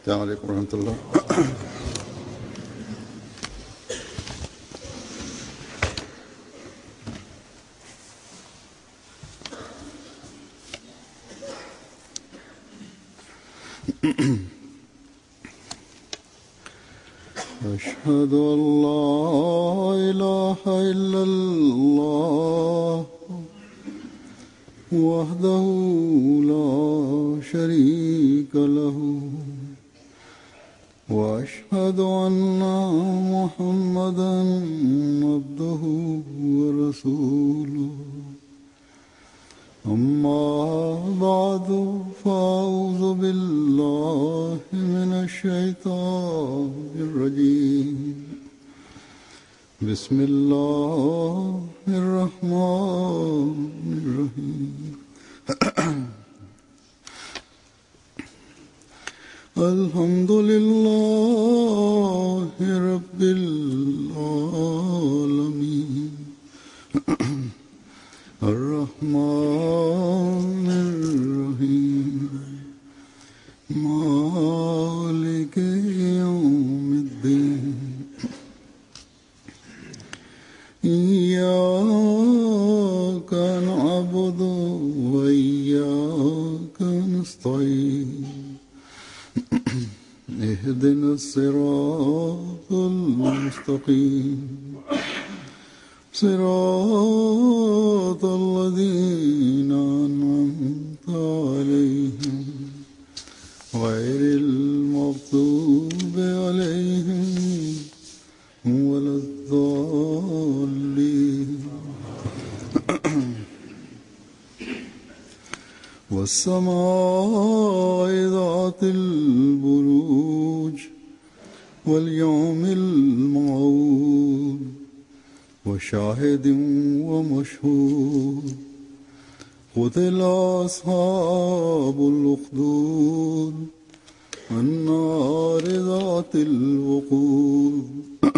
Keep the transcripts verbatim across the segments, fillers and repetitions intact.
السلام علیکم ورحمۃ اللہ. أشهد أن لا إله إلا الله وحده لا شريك له وأشهد أن محمدا عبده ورسوله. أما بعد فأعوذ بالله من الشيطان الرجيم. بسم الله الرحمن الرحيم. الحمد لله رب العالمين الرحمن الرحيم مالك يوم الدين. إياك نعبد وإياك نستعين. اهدنا الصراط المستقيم صراط الذين أنعمت عليهم غير المغضوب عليهم ولا الضالين. والسماء ذات البروج واليوم الموعود وشاهد ومشهود. قتل أصحاب الأخدود النار ذات الوقود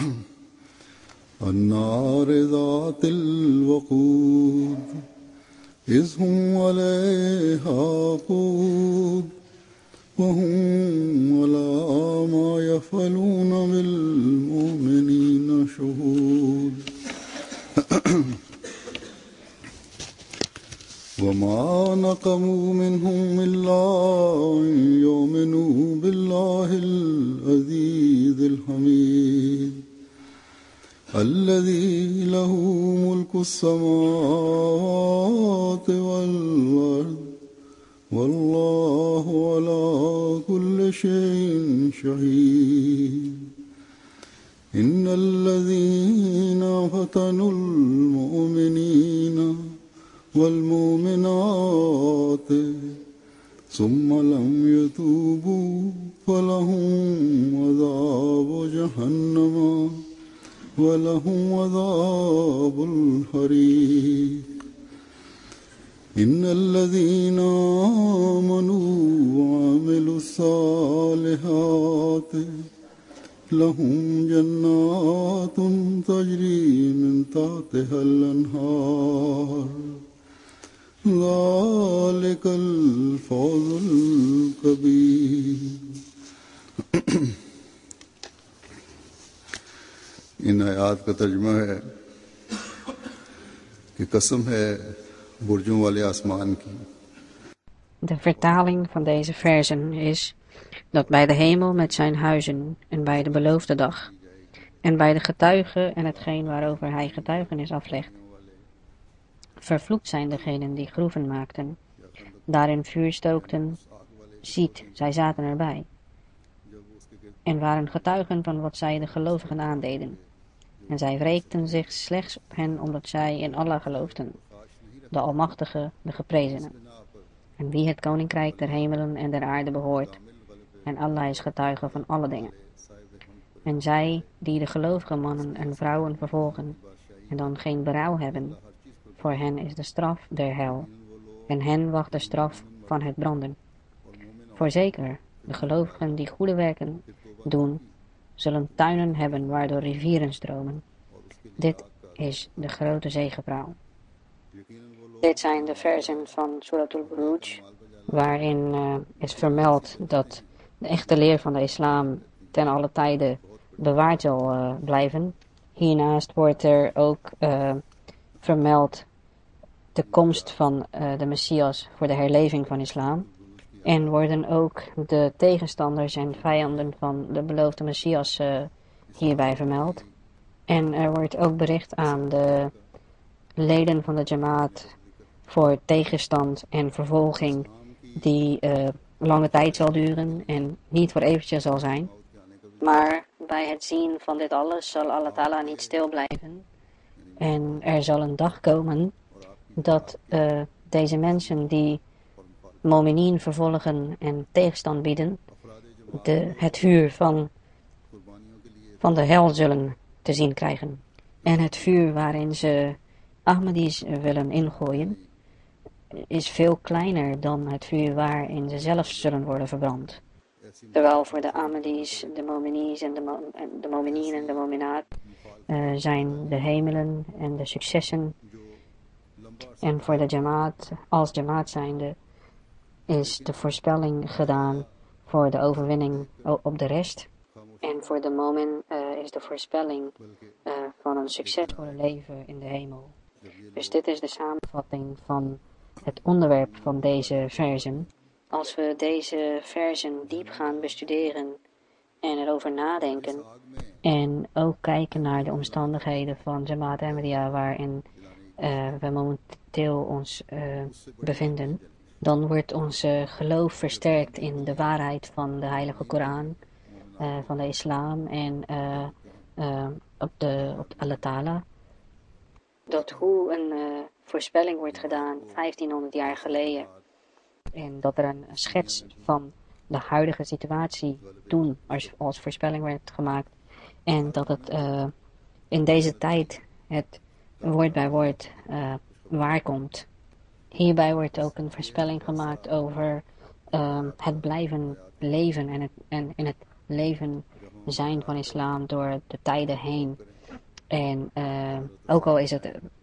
النار ذات الوقود إذ هم عليها قود وهم على ما يفعلون بالمؤمنين شهود. وما نقموا منهم إلا أن يؤمنوا بالله العزيز الحميد الذي له ملك السماوات والأرض والله على كل شيء شهيد. إن الذين فتنوا المؤمنين والمؤمنات ثم لم يتوبوا فلهم عذاب جهنم ولهم عذاب الحريق. إن الذين آمنوا وعملوا الصالحات لهم جنات تجري من تحتها الأنهار ذلك الفوز الكبير. ان آیات کا ترجمہ ہے کہ قسم ہے برجوں والے آسمان کی. De vertaling van deze versen is dat bij de hemel met zijn huizen en bij de beloofde dag en bij de getuige en hetgeen waarover hij getuigenis aflegt. Vervloekt zijn degenen die groeven maakten, daarin vuur stookten, ziet, zij zaten erbij, en waren getuigen van wat zij de gelovigen aandeden. En zij wreekten zich slechts op hen omdat zij in Allah geloofden, de Almachtige, de Geprezene, en wie het koninkrijk der hemelen en der aarde behoort, en Allah is getuige van alle dingen. En zij die de gelovige mannen en vrouwen vervolgen, en dan geen berouw hebben, voor hen is de straf der hel, en hen wacht de straf van het branden. Voorzeker, de gelovigen die goede werken doen, zullen tuinen hebben waardoor rivieren stromen. Dit is de grote zegepraal. Dit zijn de versen van Surat al-Buruj, waarin uh, is vermeld dat de echte leer van de islam ten alle tijden bewaard zal uh, blijven. Hiernaast wordt er ook uh, vermeld de komst van uh, de Messias voor de herleving van islam. En worden ook de tegenstanders en vijanden van de beloofde Messias uh, hierbij vermeld. En er wordt ook bericht aan de leden van de Jamaat voor tegenstand en vervolging die uh, lange tijd zal duren en niet voor eventjes zal zijn. Maar bij het zien van dit alles zal Allah Ta'ala niet stil blijven. En er zal een dag komen dat uh, deze mensen die Mominien vervolgen en tegenstand bieden, de, het vuur van, van de hel zullen te zien krijgen. En het vuur waarin ze Ahmadis willen ingooien, is veel kleiner dan het vuur waarin ze zelf zullen worden verbrand. Terwijl voor de Ahmadis, de Mominies en de, mo- de Mominien en de Mominaat uh, zijn de hemelen en de successen. En voor de Jamaat, als Jamaat zijnde, is de voorspelling gedaan voor de overwinning op de rest. En voor de Momin uh, is de voorspelling uh, van een succesvolle leven in de hemel. Dus dit is de samenvatting van het onderwerp van deze versen. Als we deze versen diep gaan bestuderen en erover nadenken en ook kijken naar de omstandigheden van Jamaat Ahmadiyya waarin uh, we momenteel ons uh, bevinden, dan wordt ons uh, geloof versterkt in de waarheid van de Heilige Koran, uh, van de islam en uh, uh, op, de, op Allah Ta'ala. Dat hoe een uh, voorspelling wordt gedaan vijftienhonderd jaar geleden en dat er een schets van de huidige situatie toen als, als voorspelling werd gemaakt en dat het uh, in deze tijd het woord bij woord uh, waarkomt. Hierbij wordt ook een voorspelling gemaakt over uh, het blijven leven en, het, en in het leven zijn van islam door de tijden heen. En uh, ook al is het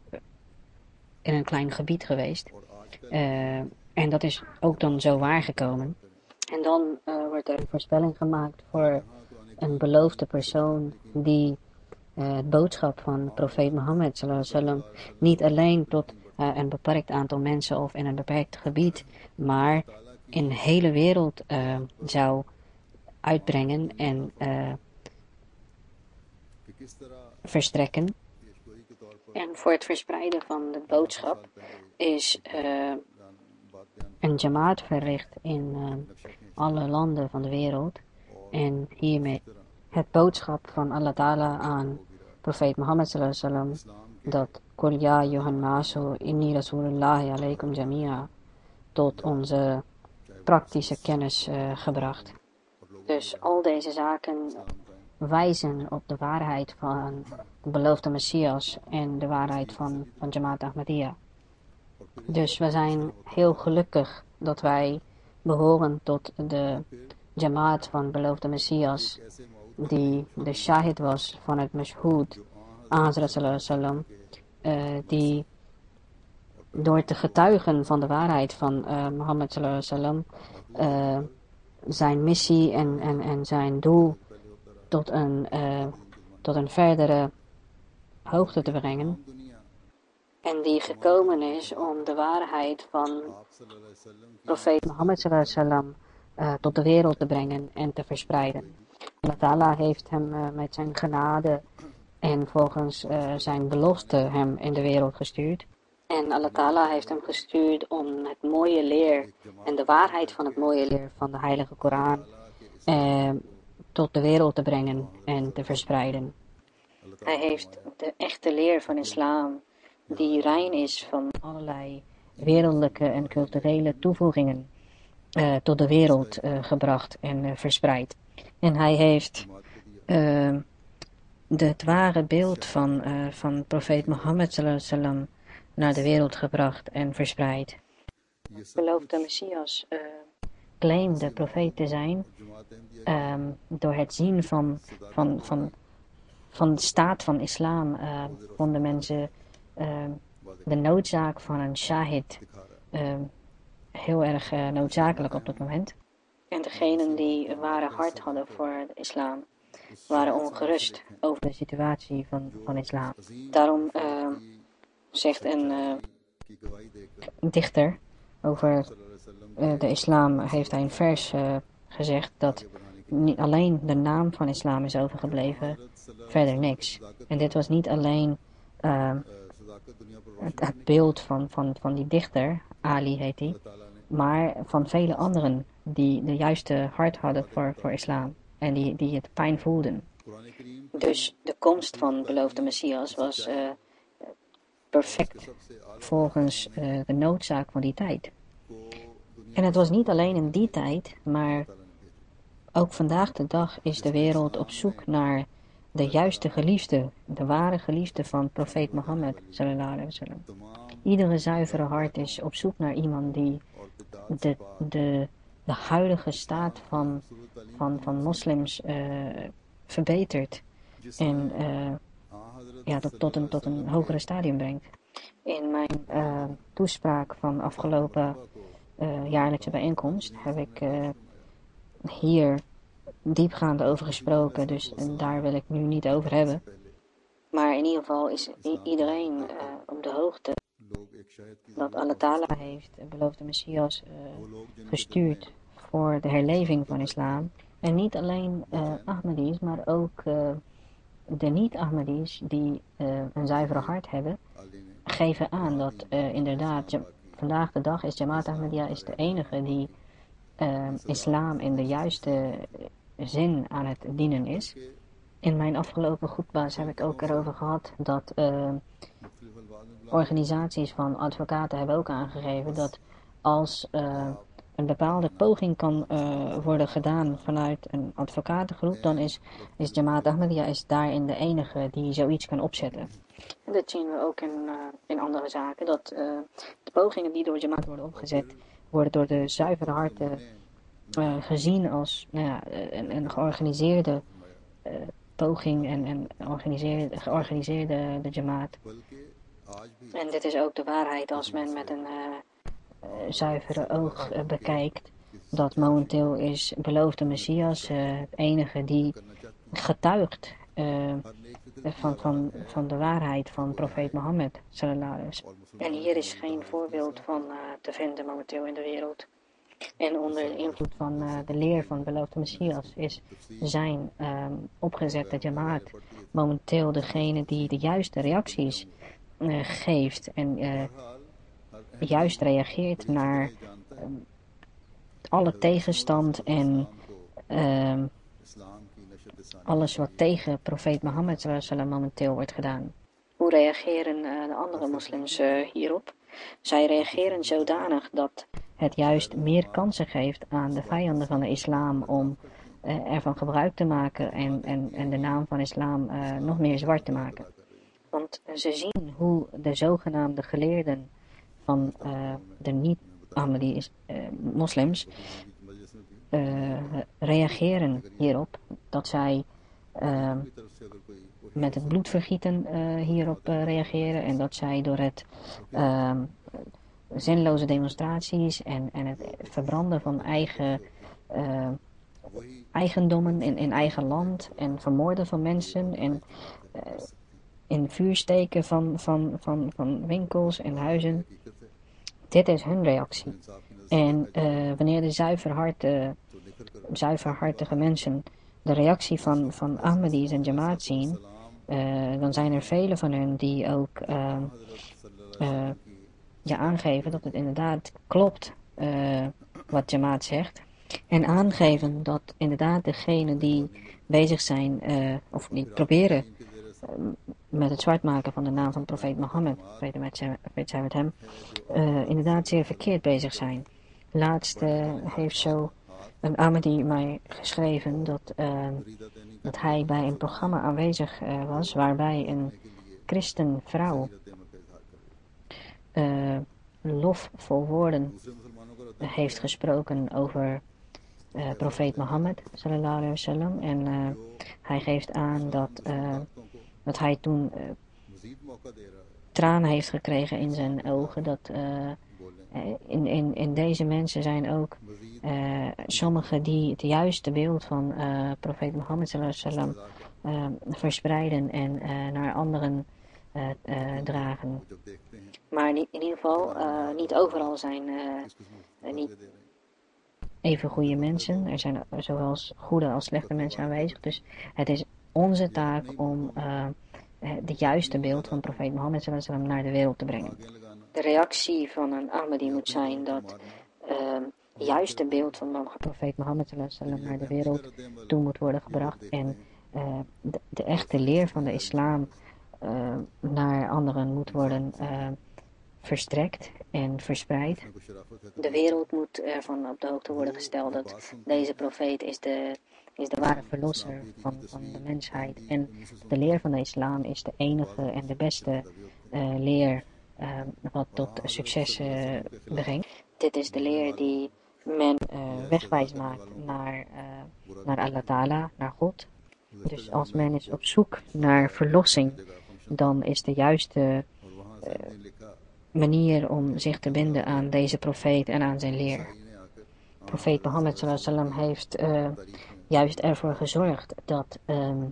in een klein gebied geweest. Uh, en dat is ook dan zo waargekomen. En dan uh, wordt er een voorspelling gemaakt voor een beloofde persoon die uh, het boodschap van profeet Mohammed sallallahu alaihi wasallam niet alleen tot uh, een beperkt aantal mensen of in een beperkt gebied, maar in de hele wereld uh, zou uitbrengen en uh, verstrekken. En voor het verspreiden van de boodschap is uh, een jamaat verricht in uh, alle landen van de wereld. En hiermee het boodschap van Allah Ta'ala aan profeet Mohammed sallallahu alaihi wasallam, dat Qul ya ayyuhan nasu inni rasulullahi alaykum jamia, tot onze praktische kennis uh, gebracht. Dus al deze zaken wijzen op de waarheid van de beloofde Messias en de waarheid van, van Jamaat Ahmadiyya. Dus we zijn heel gelukkig dat wij behoren tot de Jamaat van beloofde Messias, die de shahid was van het mashhoed, Hazrat sallallahu alaihi wasallam, uh, die door te getuigen van de waarheid van uh, Mohammed sallallahu alaihi wasallam uh, zijn missie en, en, en zijn doel tot een, uh, tot een verdere hoogte te brengen. En die gekomen is om de waarheid van profeet Mohammed sallallahu alaihi wasallam uh, tot de wereld te brengen en te verspreiden. Allah Ta'ala heeft hem uh, met zijn genade en volgens uh, zijn belofte hem in de wereld gestuurd. En Allah Ta'ala heeft hem gestuurd om het mooie leer en de waarheid van het mooie leer van de Heilige Koran uh, tot de wereld te brengen en te verspreiden. Hij heeft de echte leer van islam, die rein is van allerlei wereldlijke en culturele toevoegingen, uh, tot de wereld uh, gebracht en uh, verspreid. En hij heeft uh, de, het ware beeld van, uh, van profeet Mohammed sallallahu alaihi wasallam naar de wereld gebracht en verspreid. Beloofde Messias uh, claimde profeet te zijn um, door het zien van, van, van, van de staat van islam uh, vonden mensen uh, de noodzaak van een shahid uh, heel erg uh, noodzakelijk op dat moment. En degenen die een ware hart hadden voor de islam, waren ongerust over de situatie van, van islam. Daarom uh, zegt een uh, dichter over uh, de islam, heeft hij een vers uh, gezegd dat niet alleen de naam van islam is overgebleven, verder niks. En dit was niet alleen uh, het, het beeld van, van, van die dichter, Ali heet hij, maar van vele anderen die de juiste hart hadden voor, voor islam en die, die het pijn voelden. Dus de komst van beloofde Messias was uh, perfect volgens uh, de noodzaak van die tijd. En het was niet alleen in die tijd, maar ook vandaag de dag is de wereld op zoek naar de juiste geliefde, de ware geliefde van profeet Mohammed sallallahu alaihi wasallam. Iedere zuivere hart is op zoek naar iemand die de, de, de huidige staat van, van, van moslims uh, verbetert en uh, ja, tot, tot, een, tot een hogere stadium brengt. In mijn uh, toespraak van afgelopen uh, jaarlijkse bijeenkomst heb ik uh, hier diepgaand over gesproken, dus en daar wil ik nu niet over hebben. Maar in ieder geval is i- iedereen uh, op de hoogte dat Allah Ta'ala heeft beloofde Messias uh, gestuurd voor de herleving van islam. En niet alleen uh, Ahmadis, maar ook uh, de niet-Ahmadis die uh, een zuivere hart hebben, geven aan dat uh, inderdaad ja, vandaag de dag is Jamaat Ahmadiyya is de enige die uh, islam in de juiste zin aan het dienen is. In mijn afgelopen goedbaas heb ik ook erover gehad dat uh, organisaties van advocaten hebben ook aangegeven dat als uh, een bepaalde poging kan uh, worden gedaan vanuit een advocatengroep, dan is, is Jamaat Ahmadiyya is daarin de enige die zoiets kan opzetten. En dat zien we ook in, uh, in andere zaken, dat uh, de pogingen die door Jamaat worden opgezet, worden door de zuivere harten uh, gezien als nou ja, een, een georganiseerde uh, poging en, en georganiseerde, georganiseerde de Jamaat. En dit is ook de waarheid als men met een uh, uh, zuivere oog uh, bekijkt, dat momenteel is beloofde Messias uh, het enige die getuigt uh, van, van, van de waarheid van profeet Mohammed sallallahu alaihi wasallam. En hier is geen voorbeeld van uh, te vinden momenteel in de wereld. En onder de invloed van uh, de leer van beloofde Messias is zijn um, opgezette Jamaat momenteel degene die de juiste reacties uh, geeft en uh, juist reageert naar uh, alle tegenstand en uh, alles wat tegen profeet Mohammed sallallahu alaihi wasallam momenteel wordt gedaan. Hoe reageren uh, de andere moslims uh, hierop? Zij reageren zodanig dat het juist meer kansen geeft aan de vijanden van de islam om uh, ervan gebruik te maken en, en, en de naam van islam uh, nog meer zwart te maken. Want uh, ze zien hoe de zogenaamde geleerden van uh, de niet-Ahmadi uh, moslims uh, reageren hierop, dat zij uh, met het bloedvergieten uh, hierop uh, reageren en dat zij door het uh, zinloze demonstraties en, en het verbranden van eigen uh, eigendommen in, in eigen land en vermoorden van mensen en uh, in vuur steken van, van, van, van winkels en huizen. Dit is hun reactie. En uh, wanneer de zuiverharte, zuiverhartige mensen de reactie van, van Ahmadis en Jamaat zien, uh, dan zijn er vele van hen die ook uh, uh, ja, aangeven dat het inderdaad klopt uh, wat Jamaat zegt. En aangeven dat inderdaad degenen die bezig zijn, uh, of die proberen uh, met het zwart maken van de naam van profeet Mohammed, vrede zij met hem, uh, inderdaad zeer verkeerd bezig zijn. Laatst uh, heeft zo een Ahmadi mij geschreven dat, uh, dat hij bij een programma aanwezig uh, was waarbij een christenvrouw uh, lofvol woorden heeft gesproken over uh, profeet Mohammed sallallahu alaihi wasallam en uh, hij geeft aan dat, uh, dat hij toen uh, tranen heeft gekregen in zijn ogen, dat uh, Uh, in, in, in deze mensen zijn ook uh, sommigen die het juiste beeld van uh, profeet Mohammed sallallahu alaihi wasallam uh, verspreiden en uh, naar anderen uh, uh, dragen. Maar niet, in ieder geval, uh, niet overal zijn uh, uh, niet even goede mensen. Er zijn zowel goede als slechte mensen aanwezig. Dus het is onze taak om uh, het juiste beeld van profeet Mohammed sallallahu alaihi wasallam naar de wereld te brengen. De reactie van een Ahmadi moet zijn dat uh, het juiste beeld van profeet Mohammed sallallahu alaihi wasallam naar de wereld toe moet worden gebracht. En uh, de, de echte leer van de islam uh, naar anderen moet worden uh, verstrekt en verspreid. De wereld moet ervan op de hoogte worden gesteld dat deze profeet is de, is de ware verlosser van, van de mensheid. En de leer van de islam is de enige en de beste uh, leer uh, wat tot succes uh, brengt. Dit is de leer die men uh, wegwijs maakt naar, uh, naar Allah Ta'ala, naar God. Dus als men is op zoek naar verlossing, dan is de juiste uh, manier om zich te binden aan deze profeet en aan zijn leer. Profeet Mohammed sallallahu alaihi wasallam heeft uh, juist ervoor gezorgd dat um,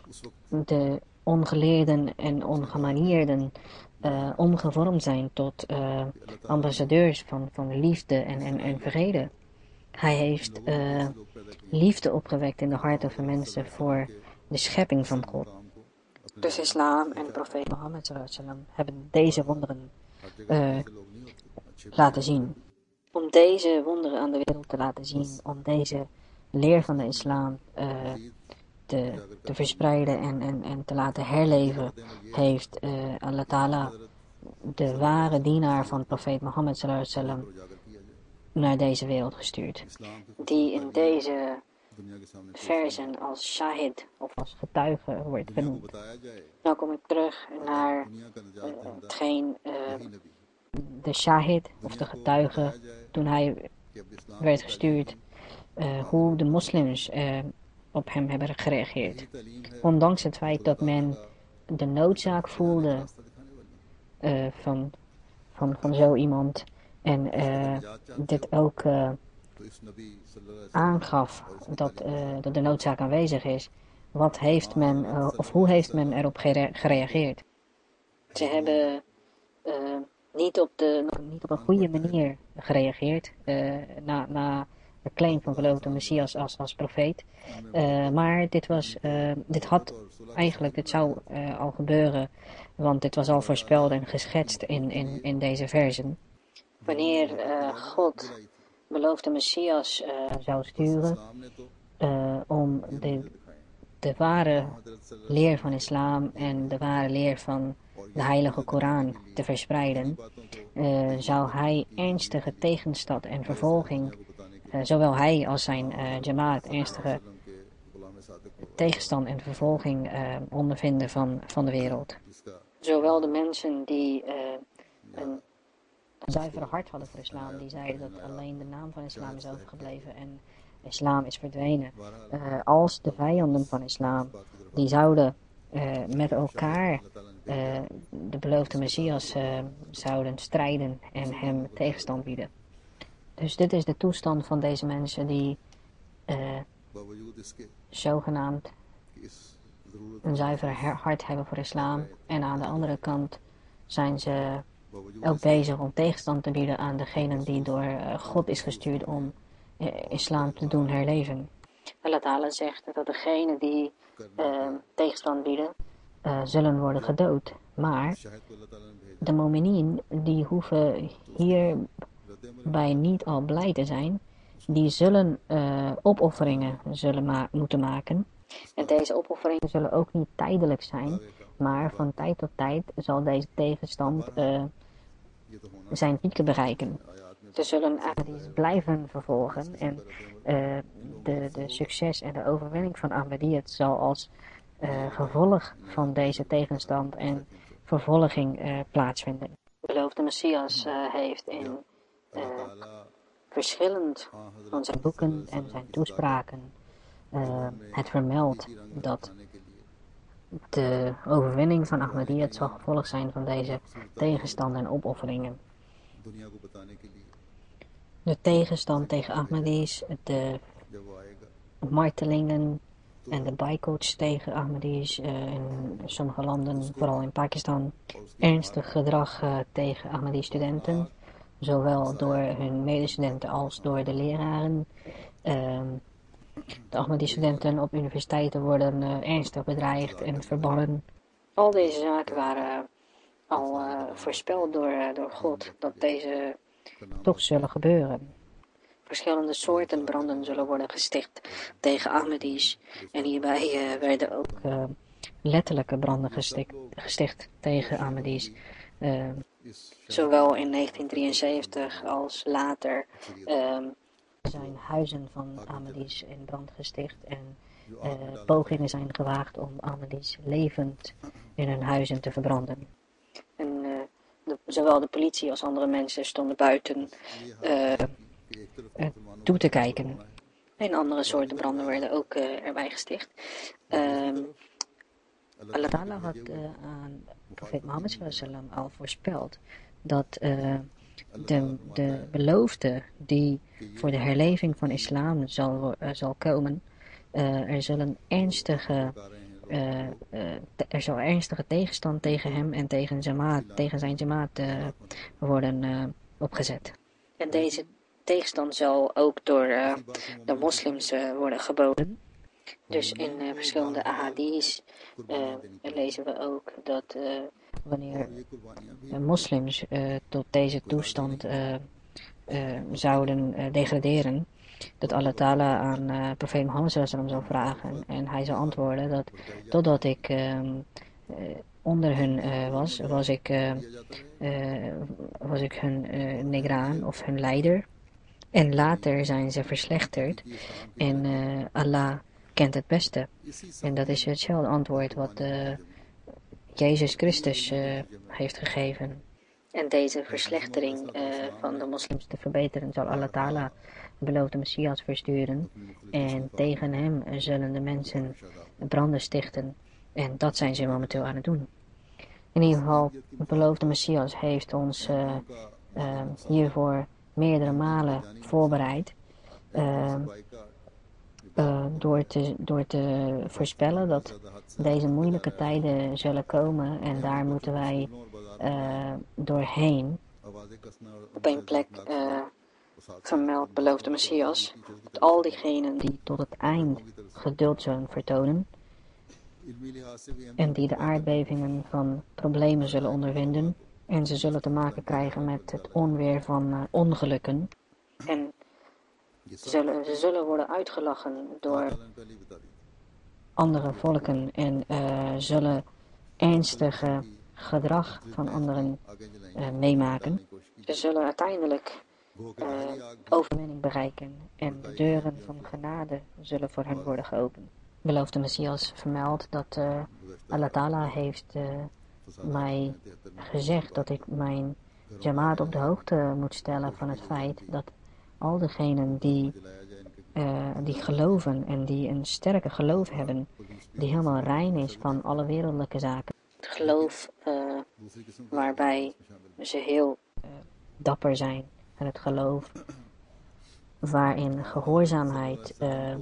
de ongeleerden en ongemaniërden uh, omgevormd zijn tot uh, ambassadeurs van, van liefde en, en, en vrede. Hij heeft uh, liefde opgewekt in de harten van mensen voor de schepping van God. Dus islam en profeet Mohammed sallallahu alaihi wasallam hebben deze wonderen uh, laten zien. Om deze wonderen aan de wereld te laten zien, om deze leer van de islam uh, te, te verspreiden en, en, en te laten herleven, heeft uh, Allah Ta'ala de ware dienaar van profeet Mohammed sallallahu alaihi wasallam naar deze wereld gestuurd. Die in deze versen als shahid of als getuige wordt genoemd. Nou kom ik terug naar uh, hetgeen uh, de shahid of de getuige toen hij werd gestuurd, uh, hoe de moslims uh, op hem hebben gereageerd. Ondanks het feit dat men de noodzaak voelde uh, van, van, van zo iemand en uh, dit ook uh, aangaf dat, uh, dat de noodzaak aanwezig is. Wat heeft men, uh, of hoe heeft men erop gere- gereageerd? Ze hebben uh, niet, op de, niet op een goede manier gereageerd uh, na, na de claim van geloofde Messias als, als profeet. Uh, maar dit, was, uh, dit had eigenlijk, dit zou uh, al gebeuren, want dit was al voorspeld en geschetst in, in, in deze versen. Wanneer uh, God beloofde Messias uh, zou sturen uh, om de, de ware leer van islam en de ware leer van de heilige Koran te verspreiden, uh, zou hij ernstige tegenstand en vervolging, uh, zowel hij als zijn uh, jamaat, ernstige tegenstand en vervolging uh, ondervinden van, van de wereld. Zowel de mensen die uh, een een zuivere hart hadden voor islam, die zeiden dat alleen de naam van islam is overgebleven en islam is verdwenen. Uh, als de vijanden van islam, die zouden uh, met elkaar uh, de beloofde Messias uh, zouden strijden en hem tegenstand bieden. Dus dit is de toestand van deze mensen die uh, zogenaamd een zuivere hart hebben voor islam, en aan de andere kant zijn ze ook bezig om tegenstand te bieden aan degene die door uh, God is gestuurd om uh, islam te doen herleven. Allah Ta'ala zegt dat degenen die uh, tegenstand bieden, uh, zullen worden gedood. Maar de mominien, die hoeven hierbij niet al blij te zijn. Die zullen uh, opofferingen zullen ma- moeten maken. En deze opofferingen zullen ook niet tijdelijk zijn. Maar van tijd tot tijd zal deze tegenstand uh, zijn pieken bereiken. Ze zullen Ahmadis blijven vervolgen. En uh, de, de succes en de overwinning van Ahmadiyyat zal als uh, gevolg van deze tegenstand en vervolging uh, plaatsvinden. De beloofde Messias uh, heeft in uh, verschillend van zijn boeken en zijn toespraken uh, het vermeld dat de overwinning van Ahmadiyyat zal gevolg zijn van deze tegenstand en opofferingen. दुनिया को बताने के लिए De tegenstand tegen Ahmadis, de जब वो आएगा martelingen en de boycotts tegen Ahmadis uh, in sommige landen, vooral in Pakistan, ernstig gedrag uh, tegen Ahmadi-studenten, zowel door hun medestudenten als door de leraren. Uh, de Ahmadi-studenten op universiteiten worden uh, ernstig bedreigd en verbannen. Al deze zaken waren al uh, voorspeld door, uh, door God, dat deze toch zullen gebeuren. Verschillende soorten branden zullen worden gesticht tegen Ahmadis. En hierbij uh, werden ook uh, letterlijke branden gesticht, gesticht tegen Ahmadis. Uh, zowel in negentien drieënzeventig als later uh, zijn huizen van Ahmadis in brand gesticht. En uh, pogingen zijn gewaagd om Ahmadis levend in hun huizen te verbranden. En uh, de, zowel de politie als andere mensen stonden buiten uh, uh, toe te kijken. En andere soorten branden werden ook uh, erbij gesticht. Uh, Allah Ta'ala had uh, aan profeet Mohammed sallallahu alaihi wasallam al voorspeld dat uh, de, de beloofde die voor de herleving van islam zal, uh, zal komen, uh, er zullen ernstige Uh, uh, te, er zal ernstige tegenstand tegen hem en tegen, jamaat, tegen zijn jamaat uh, worden uh, opgezet. En deze tegenstand zal ook door uh, de moslims uh, worden geboden. Dus in uh, verschillende ahadis uh, lezen we ook dat uh, wanneer uh, moslims uh, tot deze toestand uh, uh, zouden uh, degraderen, dat Allah Ta'ala aan uh, profeet Mohammed sallallahu alaihi wasallam zou vragen. En hij zou antwoorden dat totdat ik uh, uh, onder hun uh, was, was ik, uh, uh, was ik hun uh, negraan of hun leider. En later zijn ze verslechterd. En uh, Allah kent het beste. En dat is hetzelfde antwoord wat uh, Jezus Christus uh, heeft gegeven. En deze verslechtering uh, van de moslims te verbeteren zal Allah Ta'ala beloofde Messias versturen. En tegen hem zullen de mensen branden stichten. En dat zijn ze momenteel aan het doen. In ieder geval, de beloofde Messias heeft ons uh, uh, hiervoor meerdere malen voorbereid. Uh, uh, door, te, door te voorspellen dat deze moeilijke tijden zullen komen. En daar moeten wij uh, doorheen. Op één plek uh, vermeldt beloofde Messias dat al diegenen die tot het eind geduld zullen vertonen en die de aardbevingen van problemen zullen ondervinden en ze zullen te maken krijgen met het onweer van uh, ongelukken en zullen, ze zullen worden uitgelachen door andere volken en uh, zullen ernstige gedrag van anderen uh, meemaken. Ze zullen uiteindelijk uh, overwinning bereiken en de deuren van genade zullen voor hen worden geopend. Beloofde Messias vermeldt dat uh, Allah Ta'ala heeft uh, mij gezegd dat ik mijn jamaat op de hoogte moet stellen van het feit dat al degenen die, uh, die geloven en die een sterke geloof hebben, die helemaal rein is van alle wereldlijke zaken. Het geloof uh, waarbij ze heel uh, dapper zijn en het geloof waarin gehoorzaamheid uh,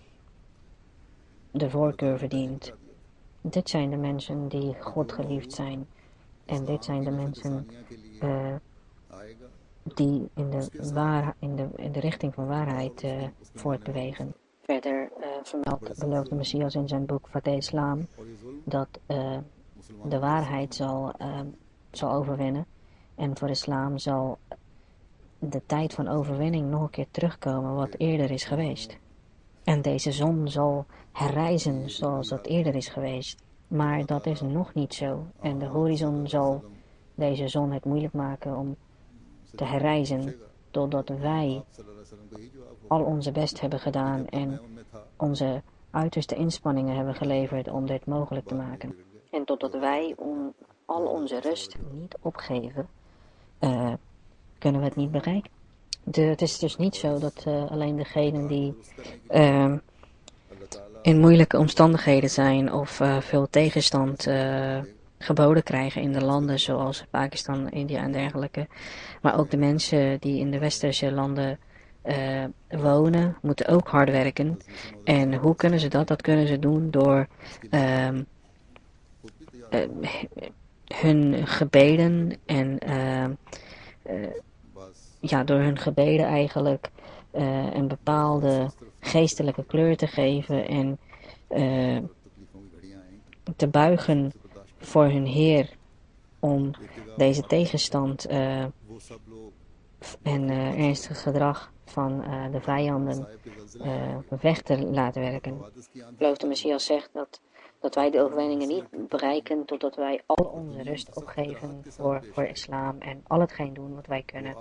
de voorkeur verdient. Dit zijn de mensen die God geliefd zijn. En dit zijn de mensen uh, die in de, waar, in, de, in de richting van waarheid uh, voortbewegen. Verder uh, vermeldt beloofde Messias in zijn boek Fateh Islam dat uh, de waarheid zal, uh, zal overwinnen. En voor islam zal de tijd van overwinning nog een keer terugkomen wat eerder is geweest. En deze zon zal herrijzen zoals dat eerder is geweest. Maar dat is nog niet zo. En de horizon zal deze zon het moeilijk maken om te herrijzen. Totdat wij al onze best hebben gedaan en onze uiterste inspanningen hebben geleverd om dit mogelijk te maken. En totdat wij on, al onze rust niet opgeven, uh, kunnen we het niet bereiken. De, het is dus niet zo dat uh, alleen degenen die uh, in moeilijke omstandigheden zijn of uh, veel tegenstand uh, geboden krijgen in de landen zoals Pakistan, India en dergelijke. Maar ook de mensen die in de westerse landen uh, wonen, moeten ook hard werken. En hoe kunnen ze dat? Dat kunnen ze doen door uh, uh, hun gebeden en uh, uh, ja, door hun gebeden eigenlijk uh, een bepaalde geestelijke kleur te geven en uh, te buigen voor hun Heer om deze tegenstand uh, en uh, ernstig gedrag van uh, de vijanden uh, weg te laten werken. Geloof de Messias zegt dat, dat wij de overwinningen niet bereiken totdat wij al onze rust opgeven voor, voor islam en al hetgeen doen wat wij kunnen.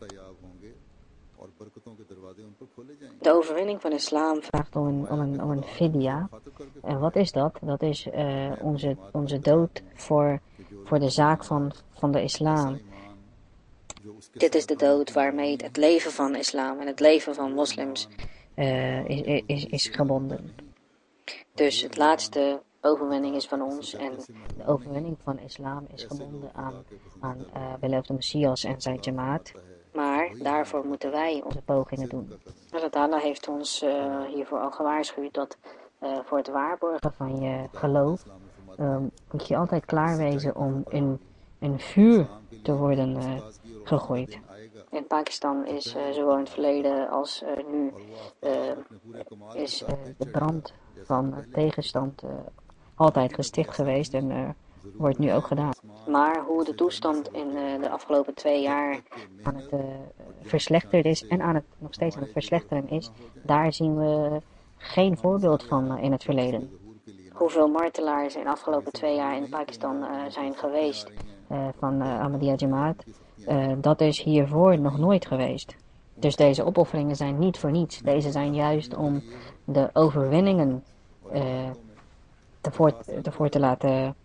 De overwinning van islam vraagt om een, om een, om een fidya. En wat is dat? Dat is uh, onze, onze dood voor, voor de zaak van, van de islam. Dit is de dood waarmee het leven van islam en het leven van moslims uh, is, is, is gebonden. Dus het laatste overwinning is van ons en de overwinning van islam is gebonden aan, aan uh, beloofde Messias en zijn jamaat. Maar daarvoor moeten wij onze pogingen doen. Allah heeft ons uh, hiervoor al gewaarschuwd dat uh, voor het waarborgen van je geloof uh, moet je altijd klaar wezen om in een vuur te worden uh, gegooid. In Pakistan is uh, zowel in het verleden als uh, nu uh, is uh, de brand van uh, tegenstand uh, altijd gesticht geweest en uh, wordt nu ook gedaan. Maar hoe de toestand in uh, de afgelopen twee jaar aan het uh, verslechteren is en aan het, nog steeds aan het verslechteren is, daar zien we geen voorbeeld van uh, in het verleden. Hoeveel martelaars in de afgelopen twee jaar in Pakistan uh, zijn geweest uh, van uh, Ahmadiyya Jamaat, uh, dat is hiervoor nog nooit geweest. Dus deze opofferingen zijn niet voor niets. Deze zijn juist om de overwinningen uh, tevoor, tevoor te laten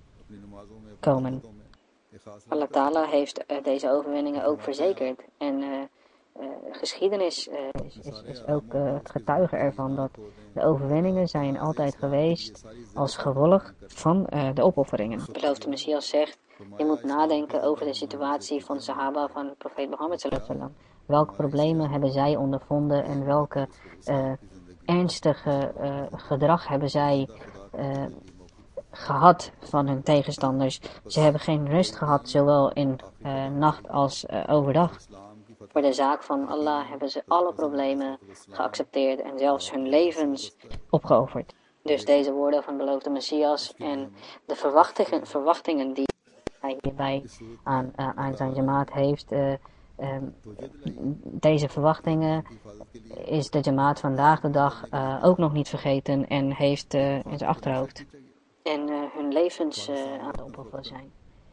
komen. Allah Ta'ala heeft uh, deze overwinningen ook verzekerd. En uh, uh, geschiedenis uh, is, is, is ook uh, het getuige ervan dat de overwinningen zijn altijd geweest als gevolg van uh, de opofferingen. De beloofde Messias zegt, je moet nadenken over de situatie van de Sahaba van profeet Mohammed sallallahu alaihi wasallam. Welke problemen hebben zij ondervonden en welke uh, ernstige uh, gedrag hebben zij uh, gehad van hun tegenstanders. Ze hebben geen rust gehad, zowel in uh, nacht als uh, overdag. Voor de zaak van Allah hebben ze alle problemen geaccepteerd en zelfs hun levens opgeofferd. Dus deze woorden van de beloofde Messias en de verwachtingen, verwachtingen die hij hierbij aan, uh, aan zijn jamaat heeft, uh, um, deze verwachtingen is de jamaat vandaag de dag uh, ook nog niet vergeten en heeft uh, in zijn achterhoofd. En uh, hun levens uh, aan het opofferen zijn.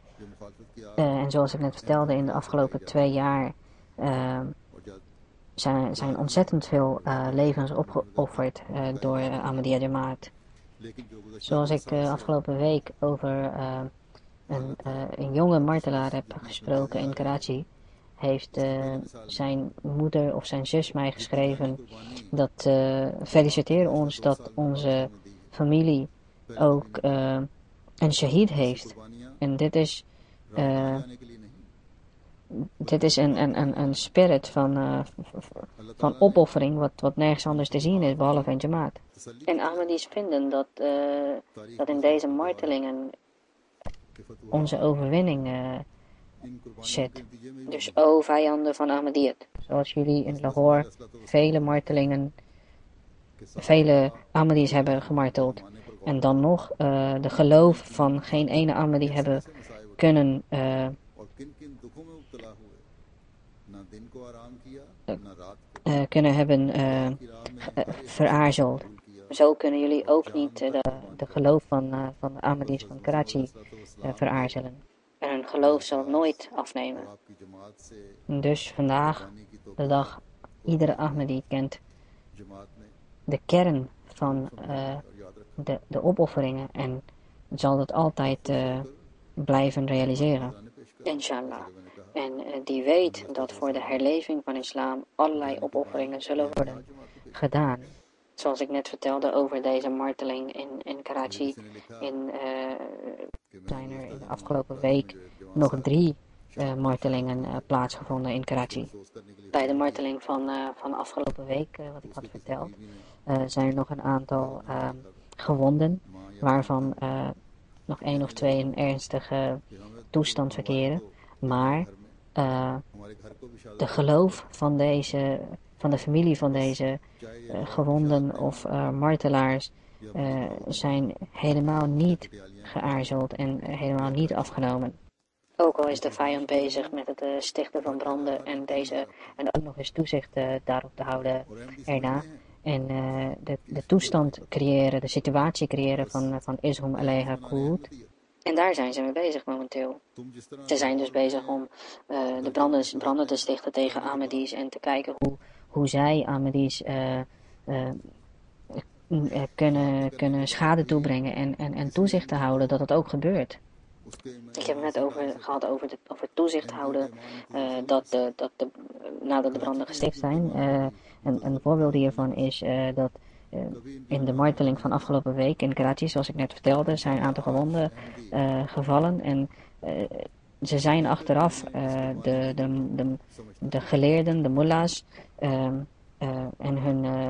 Uh, en zoals ik net vertelde, in de afgelopen twee jaar uh, zijn, zijn ontzettend veel uh, levens opgeofferd uh, door uh, Ahmadiyya Jamaat. Zoals ik uh, afgelopen week over uh, een, uh, een jonge martelaar heb gesproken in Karachi, heeft uh, zijn moeder of zijn zus mij geschreven dat uh, feliciteer ons dat onze familie ook uh, een shahid heeft. En dit is uh, dit is een, een, een, een spirit van, uh, van opoffering wat, wat nergens anders te zien is behalve in Jamaat. En Ahmadis vinden dat, uh, dat in deze martelingen onze overwinning uh, zit. Dus o vijanden van Ahmadiyyat, zoals jullie in Lahore vele martelingen, vele Ahmadis hebben gemarteld. En dan nog uh, de geloof van geen ene Ahmadi hebben kunnen uh, uh, kunnen hebben uh, veraarzeld. Zo kunnen jullie ook niet uh, de, de geloof van, uh, van de Ahmadis van Karachi uh, veraarzelen. En hun geloof zal nooit afnemen. Dus vandaag, de dag, iedere Ahmadi kent de kern van uh, de, de opofferingen en zal dat altijd uh, blijven realiseren. Inshallah. En uh, die weet dat voor de herleving van islam allerlei opofferingen zullen worden gedaan. Zoals ik net vertelde over deze marteling in, in Karachi, in, uh, zijn er in de afgelopen week nog drie uh, martelingen uh, plaatsgevonden in Karachi. Bij de marteling van, uh, van de afgelopen week, uh, wat ik had verteld, uh, zijn er nog een aantal uh, gewonden, waarvan uh, nog één of twee in ernstige toestand verkeren. Maar uh, de geloof van deze, van de familie van deze uh, gewonden of uh, martelaars uh, zijn helemaal niet geaarzeld en helemaal niet afgenomen. Ook al is de vijand bezig met het uh, stichten van branden en, deze, en ook nog eens toezicht uh, daarop te houden erna. En uh, de, de toestand creëren, de situatie creëren van, van Ishum alayha Qud. En daar zijn ze mee bezig momenteel. Ze zijn dus bezig om uh, de branden, branden te stichten tegen Ahmadis en te kijken hoe, hoe zij Ahmadis uh, uh, uh, kunnen, kunnen schade toebrengen en, en, en toezicht te houden dat het ook gebeurt. Ik heb het net over, gehad over, de, over toezicht houden uh, dat de, dat de, nadat de branden gesticht zijn. Uh, een, een voorbeeld hiervan is uh, dat uh, in de marteling van afgelopen week in Karachi, zoals ik net vertelde, zijn een aantal gewonden uh, gevallen. En uh, ze zijn achteraf uh, de, de, de, de geleerden, de mullahs uh, uh, en hun... Uh,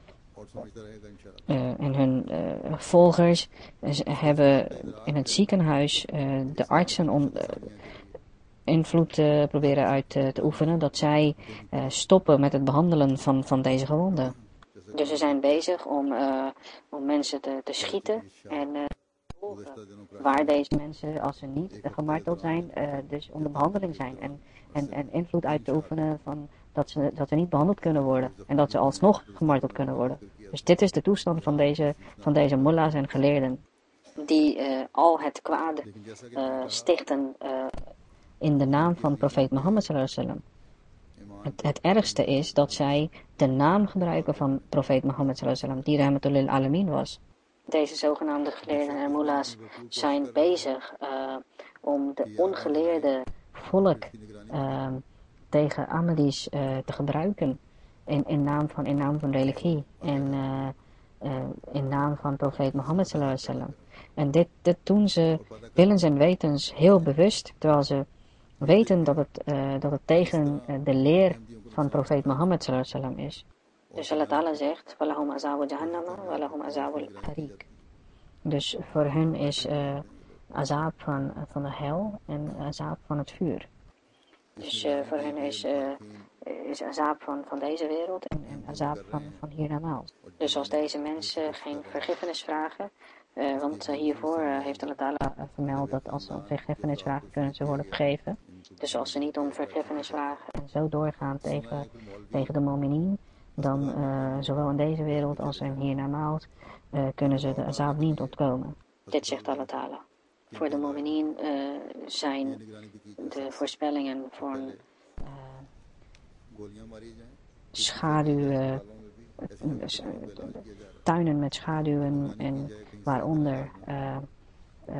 Uh, en hun uh, volgers uh, hebben in het ziekenhuis uh, de artsen om uh, invloed uh, proberen uit uh, te oefenen dat zij uh, stoppen met het behandelen van, van deze gewonden. Dus ze zijn bezig om, uh, om mensen te, te schieten en uh, waar deze mensen, als ze niet gemarteld zijn, uh, dus onder behandeling zijn en, en, en invloed uit te oefenen van dat ze, dat ze niet behandeld kunnen worden en dat ze alsnog gemarteld kunnen worden. Dus dit is de toestand van deze, van deze mullahs en geleerden, die uh, al het kwade uh, stichten uh, in de naam van profeet Mohammed sallallahu alaihi wasallam. Het, het ergste is dat zij de naam gebruiken van profeet Mohammed sallallahu alaihi wasallam, die rahmatul lil alamin was. Deze zogenaamde geleerden en mullahs zijn bezig uh, om de ongeleerde volk uh, tegen Ahmadis uh, te gebruiken. In, in, naam van, in naam van religie en uh, uh, in naam van profeet Mohammed sallallahu alaihi wasallam. En dit, dit doen ze willens en wetens heel bewust, terwijl ze weten dat het, uh, dat het tegen uh, de leer van profeet Mohammed sallallahu alaihi wasallam is. Dus Allah Ta'ala zegt, walahum azabu jahannama, walahum azabu al-harik. Dus voor hen is uh, azab van, van de hel en azab van het vuur. Dus uh, voor hen is, uh, is azab van, van deze wereld en, en azab van, van hiernamaals. Dus als deze mensen geen vergiffenis vragen, uh, want uh, hiervoor uh, heeft Allah Ta'ala uh, vermeld dat als ze om vergiffenis vragen, kunnen ze worden vergeven. Dus als ze niet om vergiffenis vragen en zo doorgaan tegen, tegen de mominien, dan uh, zowel in deze wereld als in hiernamaals uh, kunnen ze de azab niet ontkomen. Dit zegt Allah Ta'ala. Voor de mominien uh, zijn de voorspellingen voor uh, schaduw, uh, tuinen met schaduwen en waaronder, uh, uh,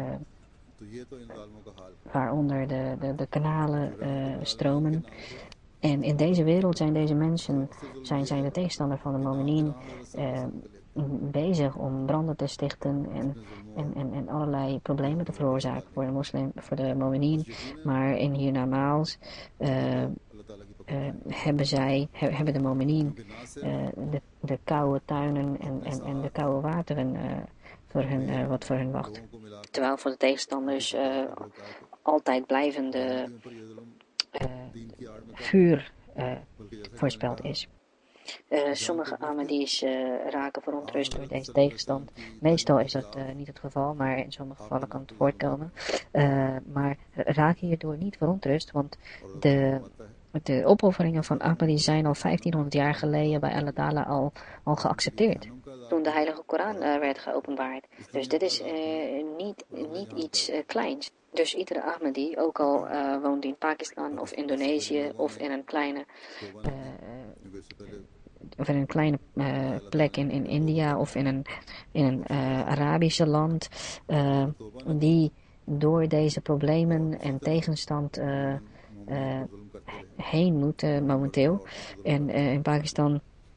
waaronder de, de, de kanalen uh, stromen. En in deze wereld zijn deze mensen, zijn, zijn de tegenstander van de mominien, uh, bezig om branden te stichten en, en, en, en allerlei problemen te veroorzaken voor de moslim, voor de mominien. Maar in hiernamaals uh, uh, hebben zij, he, hebben de mominien uh, de, de koude tuinen en, en, en de koude wateren uh, voor hun, uh, wat voor hun wacht. Terwijl voor de tegenstanders uh, altijd blijvende uh, vuur uh, voorspeld is. Uh, sommige Ahmadis uh, raken verontrust door deze tegenstand. Meestal is dat uh, niet het geval, maar in sommige gevallen kan het voortkomen. Uh, maar raken hierdoor niet verontrust, want de, de opofferingen van Ahmadis zijn al vijftienhonderd jaar geleden bij Allah Ta'ala al, al geaccepteerd. Toen de Heilige Koran uh, werd geopenbaard. Dus dit is uh, niet, niet iets uh, kleins. Dus iedere Ahmadi, ook al uh, woont in Pakistan of Indonesië of in een kleine... Uh, of in een kleine uh, plek in, in India of in een, in een uh, Arabische land, uh, die door deze problemen en tegenstand uh, uh, heen moeten momenteel. En uh, in Pakistan